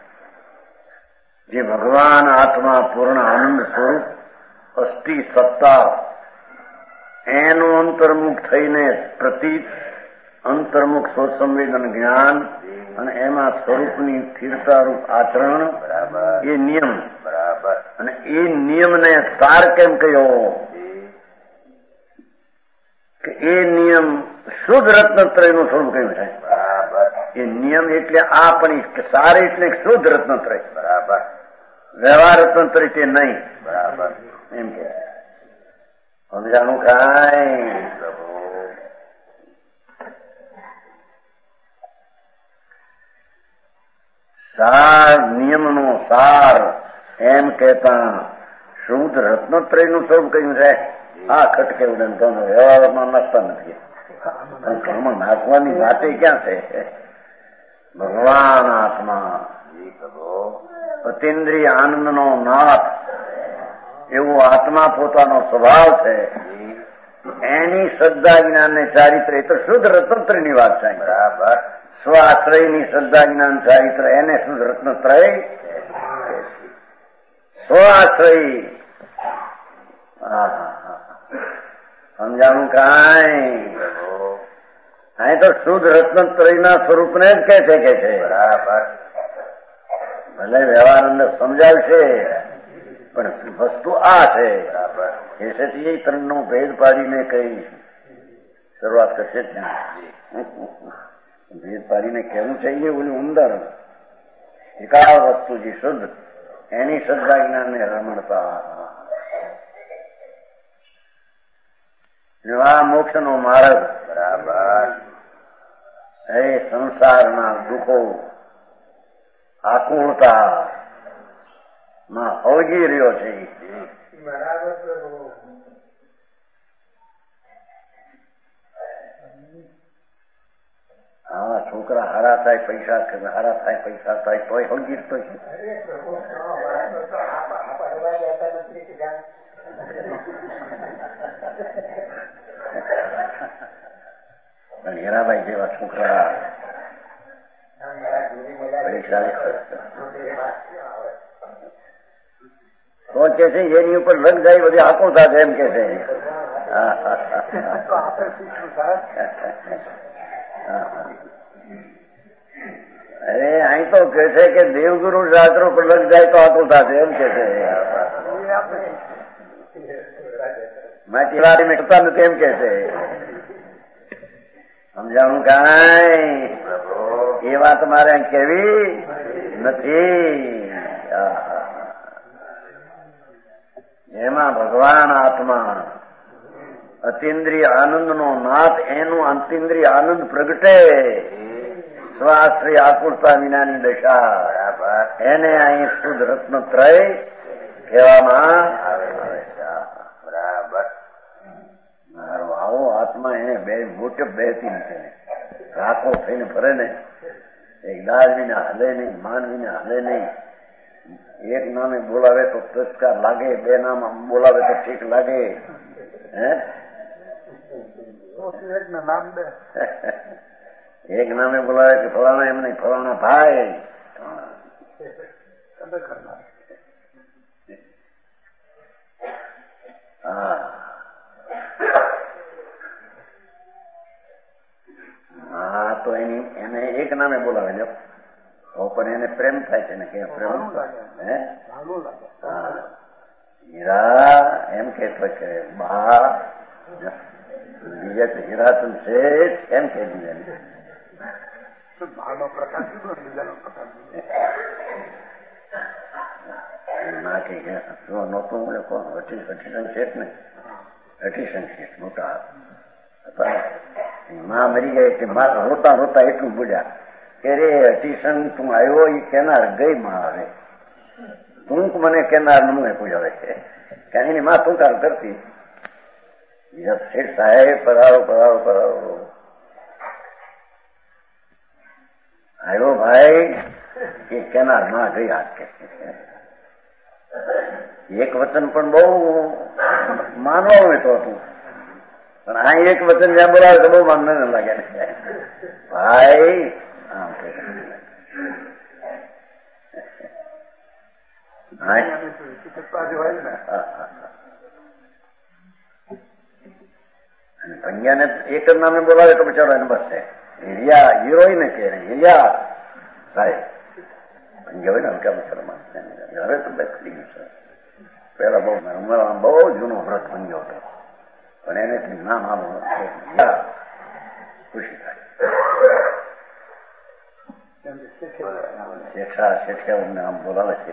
જે ભગવાન આત્મા પૂર્ણ આનંદ સ્વરૂપ અસ્થિ સત્તા એનું અંતર્મુખ થઈને પ્રતીત અંતર્મુખ સ્વસંવેદન જ્ઞાન અને એમાં સ્વરૂપની સ્થિરતારૂપ આચરણ એ નિયમ. બરાબર. અને એ નિયમને સાર કેમ કહ્યો? કે એ નિયમ શુદ્ધ રત્નત્રયનું સ્વરૂપ કહ્યું છે. બરાબર. એ નિયમ એટલે આ પણ સાર એટલે શુદ્ધ રત્નત્રય. બરાબર. વ્યવહાર રત્નત્રય તે નહીં. બરાબર. એમ કે સમજાણું કાંઈ? સાર નિયમનો સાર એમ કેતા શુદ્ધ રત્નત્રયનું સ્વરૂપ કહ્યું છે. આ ખટકે ઉડન વ્યવહારમાં નાખતા નથી. ઘરમાં નાખવાની વાતે ક્યાં છે? ભગવાન આત્મા અતિન્દ્રિય આનંદનો નાથ એવો આત્મા પોતાનો સ્વભાવ છે. એની શ્રદ્ધા જ્ઞાન ને ચારિત્ર એ તો શુદ્ધ રત્નત્રયની વાત છે. બરાબર. સ્વાશ્રયની શ્રદ્ધા જ્ઞાન ચારિત્ર એને શુદ્ધ રત્નત્રય. સ્વાશ્રય સમજાણું કાંઈ? અહીં તો શુદ્ધ રત્નત્રયના સ્વરૂપને જ કહે છે. બરાબર. ભલે વ્યવહાર અંદર સમજાવશે પણ વસ્તુ આ છે. બરાબર. એ ત્રણનો ભેદ પાડીને કઈ શરૂઆત કરશે જ નહીં. ભેદ પાડીને કેવું चाहिए ઓલું ઉંદર એકા વસ્તુ જે શુદ્ધ એની શ્રદ્ધા જ્ઞાનને રમણતા. આ મોક્ષનો માર્ગ બરાબર એ સંસારના દુઃખો આકુળતા માં અવજી રહ્યો છે. હા, છોકરા હારા થાય પૈસા થાય તોય હવજી તો પણ હીરાબાઈ જેવા છોકરા તો કે છે એની ઉપર લગ જાય બધી આકુળતા છે એમ કે છે. અરે અહીં તો કે છે કે દેવગુરુ શાસ્ત્રો પર લગ જાય તો આકુળતા છે એમ કે છે. માટી કરતા નથી એમ કે છે. સમજાણું કાંઈ એ વાત મારે કેવી નથી. એમાં ભગવાન આત્મા અતિન્દ્રિય આનંદનો નાથ, એનું અંતિન્દ્રિય આનંદ પ્રગટે સ્વાશ્રય આકુળતા વિનાની દશા, એને અહીં શુદ્ધ રત્નત્રય કહેવામાં આવે છે. બરાબર. મારો આવો આત્મા એને બે મોટે બેતી છે. રાખો થઈને ફરે ને, એક દાળ વિના હલે નહીં, માન વિના હલે નહીં. એક નામે બોલાવે તો પુરસ્કાર લાગે, બે નામ બોલાવે તો ઠીક લાગે. એક નામે બોલાવે કે ફલાણા એમ નહીં, ફલાણા ભાઈ. હા તો એને એક નામે બોલાવે લો તો પણ એને પ્રેમ થાય છે ને કે પ્રેમ. હીરા એમ કેતો છે બા બીજા હીરાચંદ શેઠ એમ કે બીજા ના કે નહોતું કોણ અઠીસન શેઠ ને, અઠીસન શેઠ મોટા માં મરી ગયા કે રોતા રોતા એટલું બોલ્યા કે રે અઠીસન તું આવ્યો એ કેનાર ગઈ માં આવે તું મને કેનાર નું પૂજાવે છે કે એની માં તુંકાર કરતી. શેઠ સાહેબ પધારો પધારો પધારો. આવ્યો ભાઈ એ કેનાર માં ગઈ હાથ કે એક વચન પણ બહુ માનવા હોય તો હતું, પણ આ એક વચન જ્યાં બોલાવે તો બહુ માનને ન લાગે ને ભાઈ. આમ પંજાને એક જ નામે બોલાવે તો બચારો એને બસ છે. હિરિયા હિરોઈને કે હિરિયા સાહેબ પંજા હોય ને હલકા મુસલમાન હવે તો બસ થઈ ગયું છે. પેલા બહુ બહુ જૂનો વ્રત પંજો હતો, પણ એને નામ આવું ખુશી થાય. શેઠિયા અમને આમ બોલાવે છે.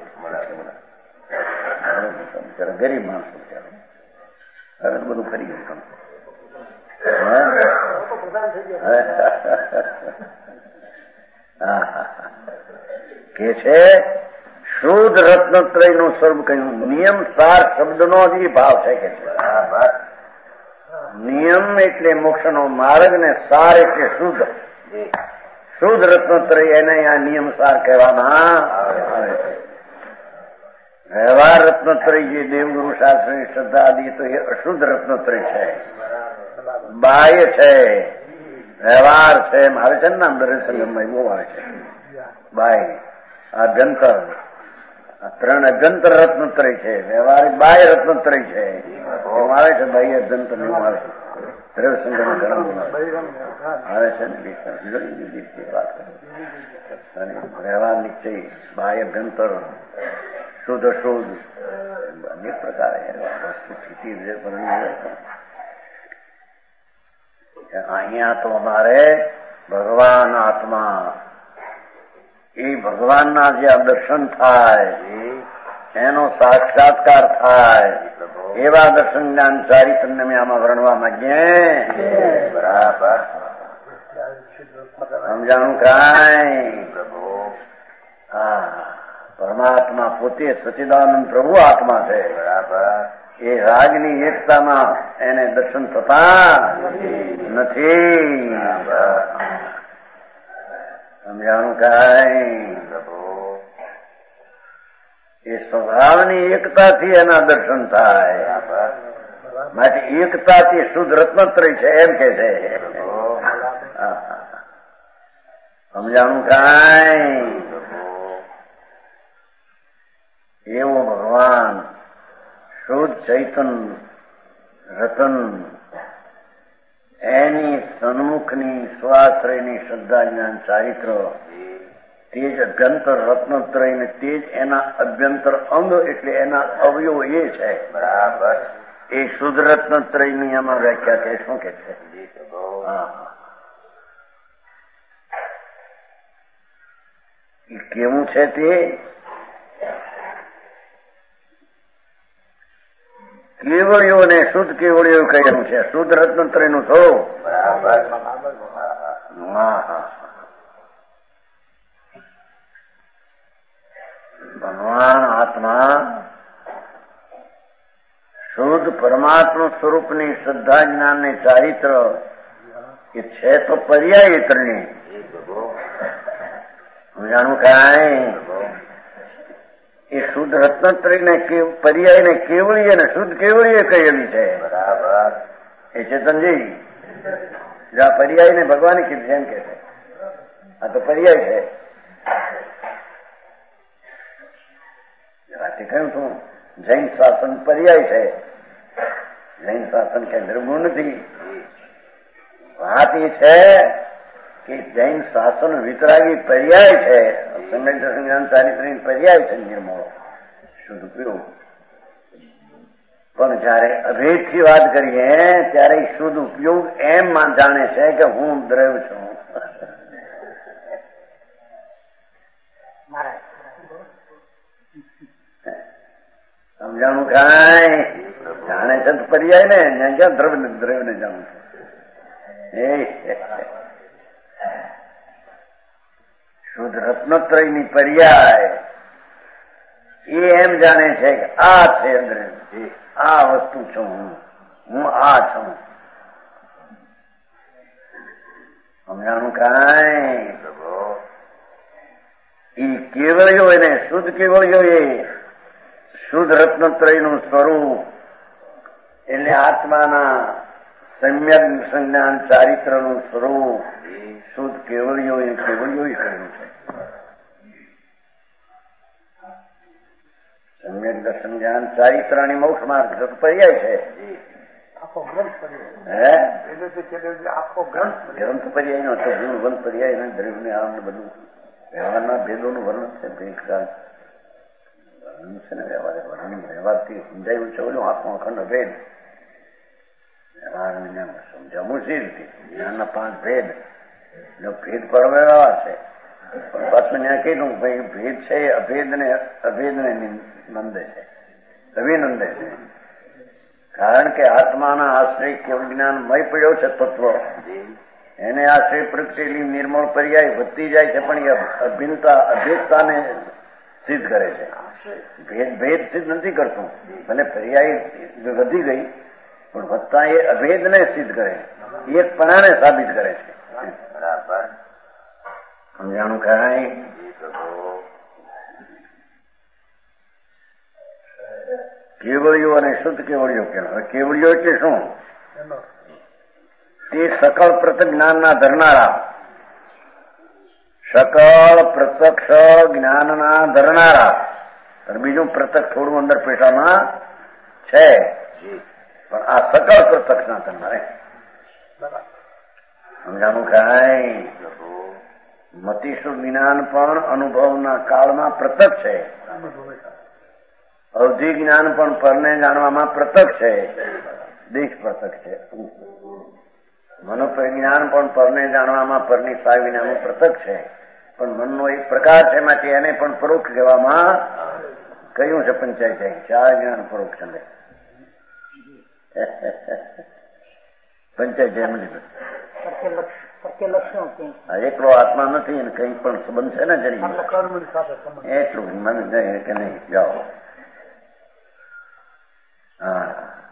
ગરીબ માણસો બિચારો હવે બધું કરી ગયું. કે છે શુદ્ધ રત્નત્રય નું સ્વરૂપ કહ્યું. નિયમ સાર શબ્દનો જ ભાવ છે કે બરાબર. નિયમ એટલે મોક્ષનો માર્ગ ને સાર એટલે શુદ્ધ. શુદ્ધ રત્નત્રય એને આ નિયમ સાર કહેવામાં આવે છે. વ્યવહાર રત્નત્રય જે દેવગુરુ શાસ્ત્ર શ્રદ્ધા આદિ તો એ અશુદ્ધ રત્નત્રય છે, બાહ્ય છે, વ્યવહાર છે. એમ આવે છે ને નામ દરેક સંગમમાં બહુ આવે છે. બાહ્ય આભ્યંતર ત્રણ અભ્યંતર રત્નત્રય છે, વ્યવહારિક બાહ્ય રત્નત્રય છે. એમ આવે છે બાહ્ય અભ્યંતર એવું આવે છે. દ્રવ્ય સંગમ ગરમ આવે છે ને વાત કરે. વ્યવહાર નિશ્ચય બાહ્ય અભ્યંતર શુદ્ધ અશુદ્ધ અનેક પ્રકારે વસ્તુ સ્થિતિ અહીંયા તો અમારે ભગવાન આત્મા એ ભગવાનના જે દર્શન થાય એનો સાક્ષાત્કાર થાય એવા દર્શન જ્ઞાન ચારિત્રને અમે આમાં વર્ણવા માંગીએ. બરાબર સમજાણું કાંઈ? હા, પરમાત્મા પોતે સચ્ચિદાનંદ પ્રભુ આત્મા છે. બરાબર. એ રાગની એકતામાં એને દર્શન થતા નથી. સમજાણું કાંઈ? એ સ્વભાવની એકતાથી એના દર્શન થાય. માટે એકતાથી શુદ્ધ રત્નત્રય છે એમ કે છે. સમજાણું કાંઈ? એવો ભગવાન શુદ્ધ ચૈતન રતન એની સન્મુખની સ્વાશ્રયની શ્રદ્ધા જ્ઞાન ચારિત્ર તે જ અભ્યંતર રત્નત્રય ને તે જ એના અભ્યંતર અંગ એટલે એના અવયવ એ છે. બરાબર. એ શુદ્ધ રત્નત્રયની આમાં વ્યાખ્યા છે. શું કે છે? એ કેવું છે તે કેવળીઓ ને શુદ્ધ કેવળીઓ કહ્યું છે. શુદ્ધ રત્નત્રયનું થવું. બરાબર. ભગવાન આત્મા શુદ્ધ પરમાત્મા સ્વરૂપની શ્રદ્ધા જ્ઞાન ને ચારિત્ર એ છે તો પર્યાય ત્રણેય. જાણું કાંઈ? એ શુદ્ધ રત્નત્રયને પર્યાય ને કેવળીએ ને શુદ્ધ કેવળીએ કહેલી છે. બરાબર. એ ચેતનજી જ્યાં પર્યાય ને ભગવાને કીધું એમ કે છે. આ તો પર્યાય છે. રાતે કહ્યું તું જૈન શાસન પર્યાય છે. જૈન શાસન કે નિર્ગુણ નથી. વાત એ છે કે જૈન શાસન વિતરાગી પર્યાય છે. સંગઠન સંજ્ઞાન ચારિત્રની પર્યાય છે નિર્મળ શુદ્ધ ઉપયોગ. પણ જયારે અભેદથી વાત કરીએ ત્યારે શુદ્ધ ઉપયોગ એમ જાણે છે કે હું દ્રવ છું. સમજાણું કાંઈ? જાણે છે તો પર્યાય ને ક્યાં દ્રવ ને જાણું છું. શુદ્ધ રત્નત્રયની પર્યાય એ એમ જાણે છે કે આ છે દ્રવ્ય, આ વસ્તુ છું હું આ છું. સમજાણું કાંઈ? એ કેવળીઓ એને શુદ્ધ કેવળીઓ એ શુદ્ધ રત્નત્રયનું સ્વરૂપ એટલે આત્માના સમ્યક સંજ્ઞાન ચારિત્રનું સ્વરૂપ શુદ્ધ કેવળીઓ એ કેવળીઓ કહ્યું છે. સમ્યક દર્શન જ્ઞાન ચારિત્રની મોક્ષ માર્ગ પર્યાય છે. આખો ગ્રંથ ગ્રંથ પર્યાય નો તો ગુણ પર્યાય ને દ્રવ્ય ને આમ બધું વ્યવહારના ભેદોનું વર્ણન છે. ભેદકાળ વર્ણન છે ને વ્યવહારથી સમજાયું છે. ઓલું આત્મા અખંડ ભેદ વ્યવહાર સમજાવું છે રીતે જ્ઞાનના 5 ભેદ ભેદ પર વ્યવહાર છે. પણ પાછું ત્યાં કીધું ભાઈ ભેદ છે એ અભેદને નંદે છે, અભિનંદે છે. કારણ કે આત્માના આશ્રય કેવળ જ્ઞાનમય પડ્યો છે તત્વ. એને આશ્રય પ્રગટેલી નિર્મળ પર્યાય વધતી જાય છે પણ એ અભેદતાને સિદ્ધ કરે છે. ભેદ સિદ્ધ નથી કરતું. ભલે પર્યાય વધી ગઈ પણ વધતા એ અભેદને સિદ્ધ કરે, એકપણાને સાબિત કરે છે. બરાબર. સમજાણું કાંઈ? કેવળીઓ અને શુદ્ધ કેવળીઓ કહેવાય. કેવળીઓ એટલે શું? તે સકળ પ્રત્યક્ષ જ્ઞાનના ધરનારા, સકળ પ્રત્યક્ષ જ્ઞાનના ધરનારા. બીજું પ્રત્યક્ષ થોડું અંદર પેટામાં છે પણ આ સકળ પ્રત્યક્ષના ધરનારા. સમજાણું કાંઈ? મતિશુદ્ધ જ્ઞાન પણ અનુભવના કાળમાં પ્રત્યક્ષ છે. અવધિ જ્ઞાન પણ પરને જાણવામાં પ્રત્યક્ષ છે, દેશ પ્રત્યક્ષ છે. મનોપ્રજ્ઞાન પણ પરને જાણવામાં પરની સાવિનાનું પ્રત્યક્ષ છે. પણ મનનો એક પ્રકાર છે માટે એને પણ પરોક્ષ કહેવામાં કયું છે પંચાયત ચાર જ્ઞાન પરોક્ષ ચંદે પંચાયત જય મળી એકલો આત્મા નથી ને કઈ પણ સંબંધ છે ને જરી એટલું મને જાય કે નહીં જાઓ. હા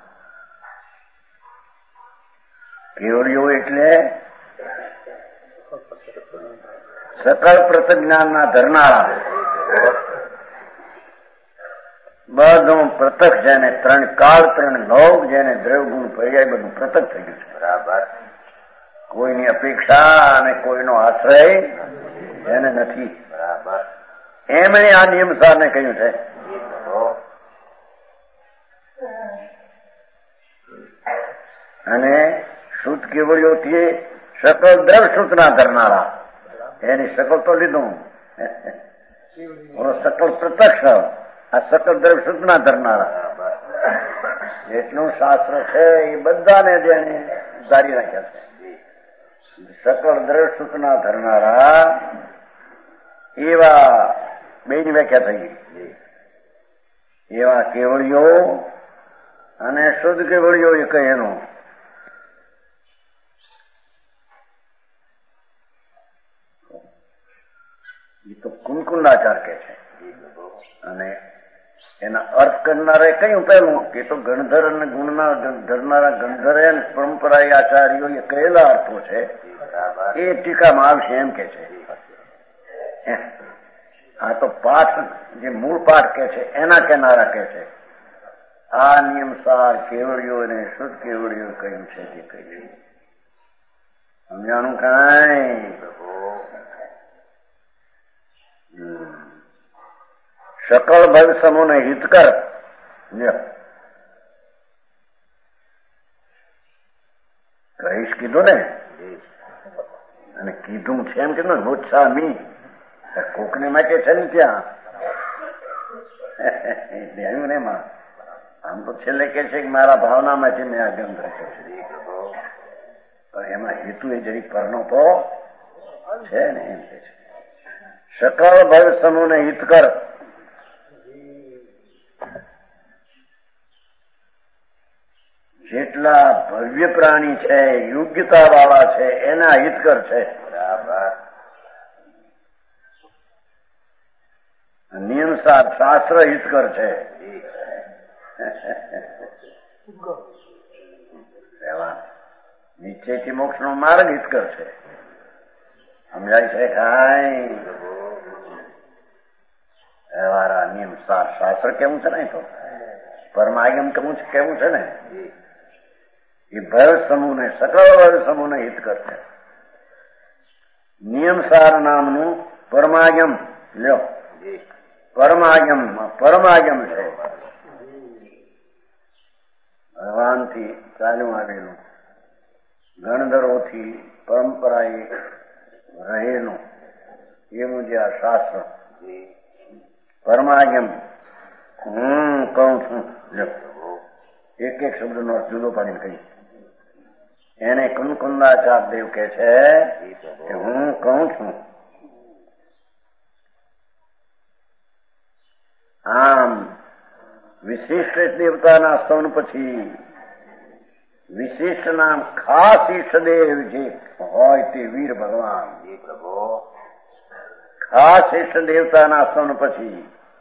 કેવળીઓ એટલે સકળ પ્રતજ્ઞાનના ધરનારા, બધું પ્રત્યક્ષ જેને ત્રણ કાળ ત્રણ લોક જેને દ્રવ ગુણ પર્યાય બધું પ્રત્યક્ષ થઈ ગયું છે. બરાબર. કોઈની અપેક્ષા અને કોઈનો આશ્રય એને નથી. બરાબર. એમણે આ નિયમ સારને કહ્યું છે. અને શુદ્ધ કેવળીઓથી સકળ દ્રવ સૂચના ધરનારા, એની સકળ તો લીધું, સકળ પ્રત્યક્ષ, આ સકળ દ્રવ સૂચના ધરનારા જેટલું શાસ્ત્ર છે એ બધાને જેને જારી રાખ્યા છે. સકળ દ્રવ સૂચના ધરનારા એવા બેની વ્યાખ્યા થઈ ગઈ. એવા કેવળીઓ અને શુદ્ધ કેવળીઓ એ કઈ એનું એ તો કુંકુંડાચાર કે છે. અને એના અર્થ કરનારા કયું પહેલું કે તો ગણધર અને ગુણના ધરનારા ગણધર અને પરંપરા આચાર્યો એ કહેલા અર્થો છે એ ટીકામાં આવશે એમ કે છે. આ તો પાઠ જે મૂળ પાઠ કે છે એના કહેનારા કે છે. આ નિયમસાર કેવળીઓ અને શુદ્ધ કેવળીઓ કહ્યું છે તે કહ્યું સમજાણું કાંઈ. સકળ ભવ સમૂહને હિત કર, કહીશ કીધું ને, અને કીધું છે એમ કીધું ઉત્સાહમી કોકને માટે છે ને ત્યાં આવ્યું ને એમાં. આમ તો છેલ્લે કે છે કે મારા ભાવનામાંથી મેં આ ગંધ રાખ્યો છે, પણ એમાં હેતુ એ જરી પરનો તો છે ને એમ કે છે. સકળ ભવ સમૂહને હિત કર, જેટલા ભવ્ય પ્રાણી છે યોગ્યતા વાળા છે એના હિતકર છે. નિયમસાર શાસ્ત્ર હિતકર છે. નીચેથી મોક્ષ નો માર્ગ હિતકર છે. સમજાય છે કાંઈ? વ્યવહારા નિયમસાર શાસ્ત્ર કેવું છે ને, તો પરમાગમ કેવું છે ને, એ ભવ સમૂહને સકળ ભવ સમૂહને હિતકર છે. નિયમસાર નામનું પરમાગમ લ્યો, પરમાગમ છે. ભગવાનથી ચાલ્યું આવેલું, ગણધરોથી પરંપરાએ રહેલું એવું જે આ શાસ્ત્ર પરમાગમ હું કહું છું. એક એક શબ્દનો અર્થ જુદો પાડીને કહી. એને કુંકુંદાચાર્ય દેવ કે છે કે હું કહું છું. આમ વિશિષ્ટ દેવતાના સ્તવન પછી વિશિષ્ટ નામ ખાસ ઈષ્ટદેવ જે હોય તે વીર ભગવાન, ખાસ ઈષ્ટ દેવતાના સ્તવન પછી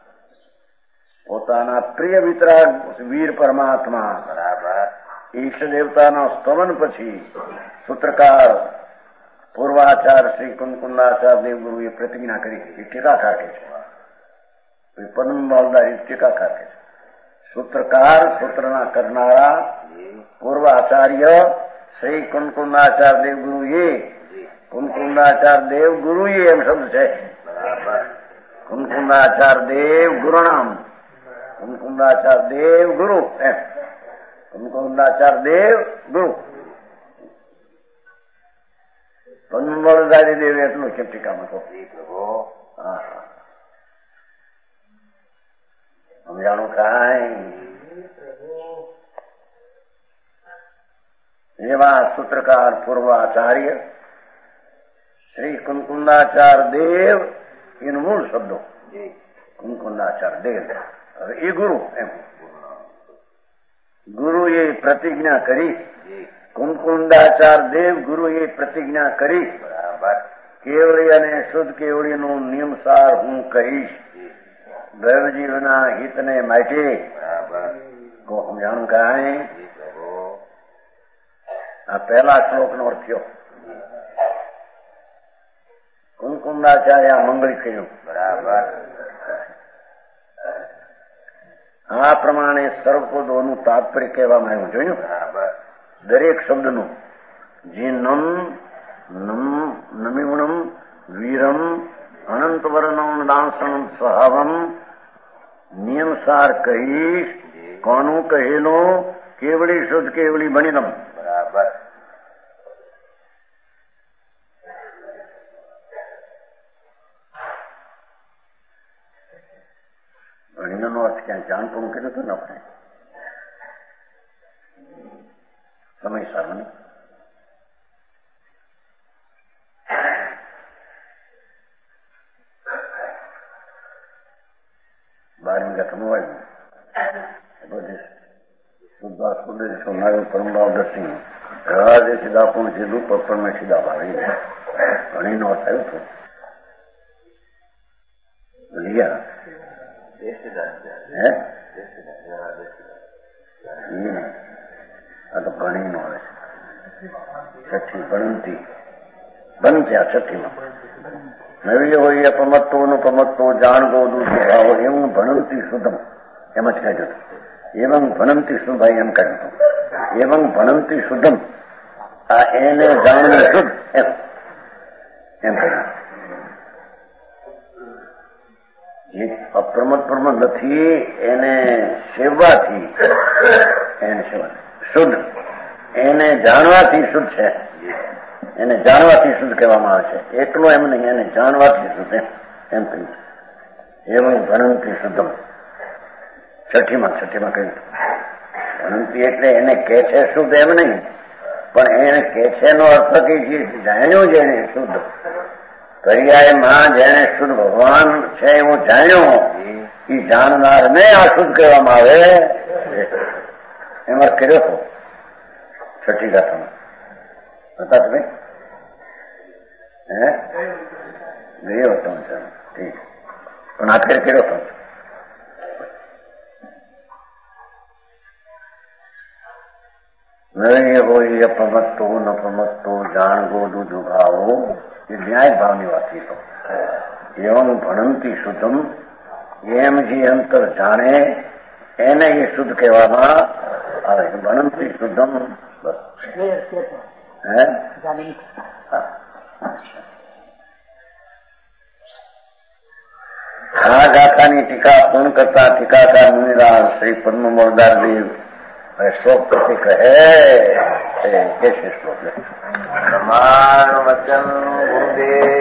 પોતાના પ્રિય વિતરાગ વીર પરમાત્મા ઈષ્ટ દેવતાના સ્તવન પછી સૂત્રકાર પૂર્વાચાર્ય શ્રી કુંકુંદાચાર્ય દેવગુરુએ પ્રતિજ્ઞા કરી. એ ટીકાકાર કે છે, પદ્મ બાલદારી ટીકાકાર કે છે. સૂત્રકાર સૂત્રના કરનારા પૂર્વાચાર્ય શ્રી કુંકુંદાચાર્ય દેવગુરુએ, કુંકુંદાચાર્ય દેવગુરુએ એમ શબ્દ છે. કુંકુંદાચાર્ય દેવ ગુરુનામ, કુંકુંદાચાર્ય દેવ ગુરુ એમ, કુંકુંદાચાર્ય દેવ ગુરુ. પદ્મવળદારી દેવ એટલું છે ટીકામાં તો. સમજાણું કાંઈ? એવા સૂત્રકાર પૂર્વાચાર્ય શ્રી કુંકુંદાચાર્ય દેવ એનું મૂળ શબ્દો કુંકુંદાચાર્ય દેવ હવે એ ગુરુ એમ ગુરુએ પ્રતિજ્ઞા કરી, કુમકુંડાચાર દેવ ગુરુએ પ્રતિજ્ઞા કરી, કેવળી અને શુદ્ધ કેવળીનો નિયમસાર હું કહીશ દૈવજીવના હિતને માટે. કો સમજાણું કાંઈ? આ પહેલા શ્લોકનો અર્થ થયો. કુમકુંડાચાર્ય મંગળી કહ્યું. બરાબર. આ પ્રમાણે સર્વપદોનું તાત્પર્ય કહેવામાં આવ્યું. જોયું દરેક શબ્દનું જીનમ નમિમણમ વીરમ અનંતવર્ણમ દાંસણમ સહાવમ નિયમસાર કહીશ. કોનું કહેલું? કેવળી શુદ્ધ કેવળી બનીનમ. બરાબર. ભણીનો અર્થ ક્યાં જાણપણું કર્યું હતું ને આપણે સમયસર મને બારમી કથાનું આવ્યું બધી શુદ્ધા સુદેશ નાગર પરમભાવ દર્શિ રાજે સીધા પણ સીધું પપ્પણ મેં સીધા ભાવી ઘણીનો અર્થ આવ્યો હતો. લીયા આ તો ભણી નો આવે છે. છઠ્ઠી ભણતી બનતી આ છઠ્ઠીમાં નવી હોય એ પમતો નો પમતો જાણવો દૂધો એવું ભણતી શુદ્ધમ એમ જ કહ્યું હતું. એવં ભણંતી શુદ્ધાઈ એમ કહ્યું હતું. એવં ભણંતી શુદ્ધમ આ એને જાણવું શુદ્ધ એમ કહ્યું. જે અપ્રમત પ્રમત નથી એને સેવવાથી શુદ્ધ, એને જાણવાથી શુદ્ધ છે. એને જાણવાથી શુદ્ધ કહેવામાં આવે છે. એકલો એમ નહીં, એને જાણવાથી શુદ્ધ એમ કહ્યું. એવું ભણંતી શુદ્ધમ છઠ્ઠીમાં કહ્યું. ભણંતી એટલે એને કે છે શુદ્ધ એમ નહીં, પણ એને કે છે નો અર્થ કે જે જાણ્યું છે એને શુદ્ધ પર્યાયમાં જેને શુદ્ધ ભગવાન છે એવું જાણ્યો એ જાણનારને આ શુદ્ધ કહેવામાં આવે એમાં કર્યો હતો છઠ્ઠી ગાથામાં હતા તમે ગયો હતો ઠીક પણ આખરે કર્યો હતો. નહીં હોય અપમતો ન પમતો જાણવો દૂધ ભાવો એ ન્યાય ભાવની વાત તો એવમ ભણંતી શુદ્ધમ એમ જે અંતર જાણે એને એ શુદ્ધ કહેવામાં આવે. ભણંતી શુદ્ધમ બસ આ ગાથાની ટીકા પૂર્ણ કરતા ટીકાકાર મુનિરાજ શ્રી પદ્મ મોરદાર દેવ શ્લોક પ્રતિ કહે કે છે શ્લોક પ્રમાણ વચન ગુરુદેવ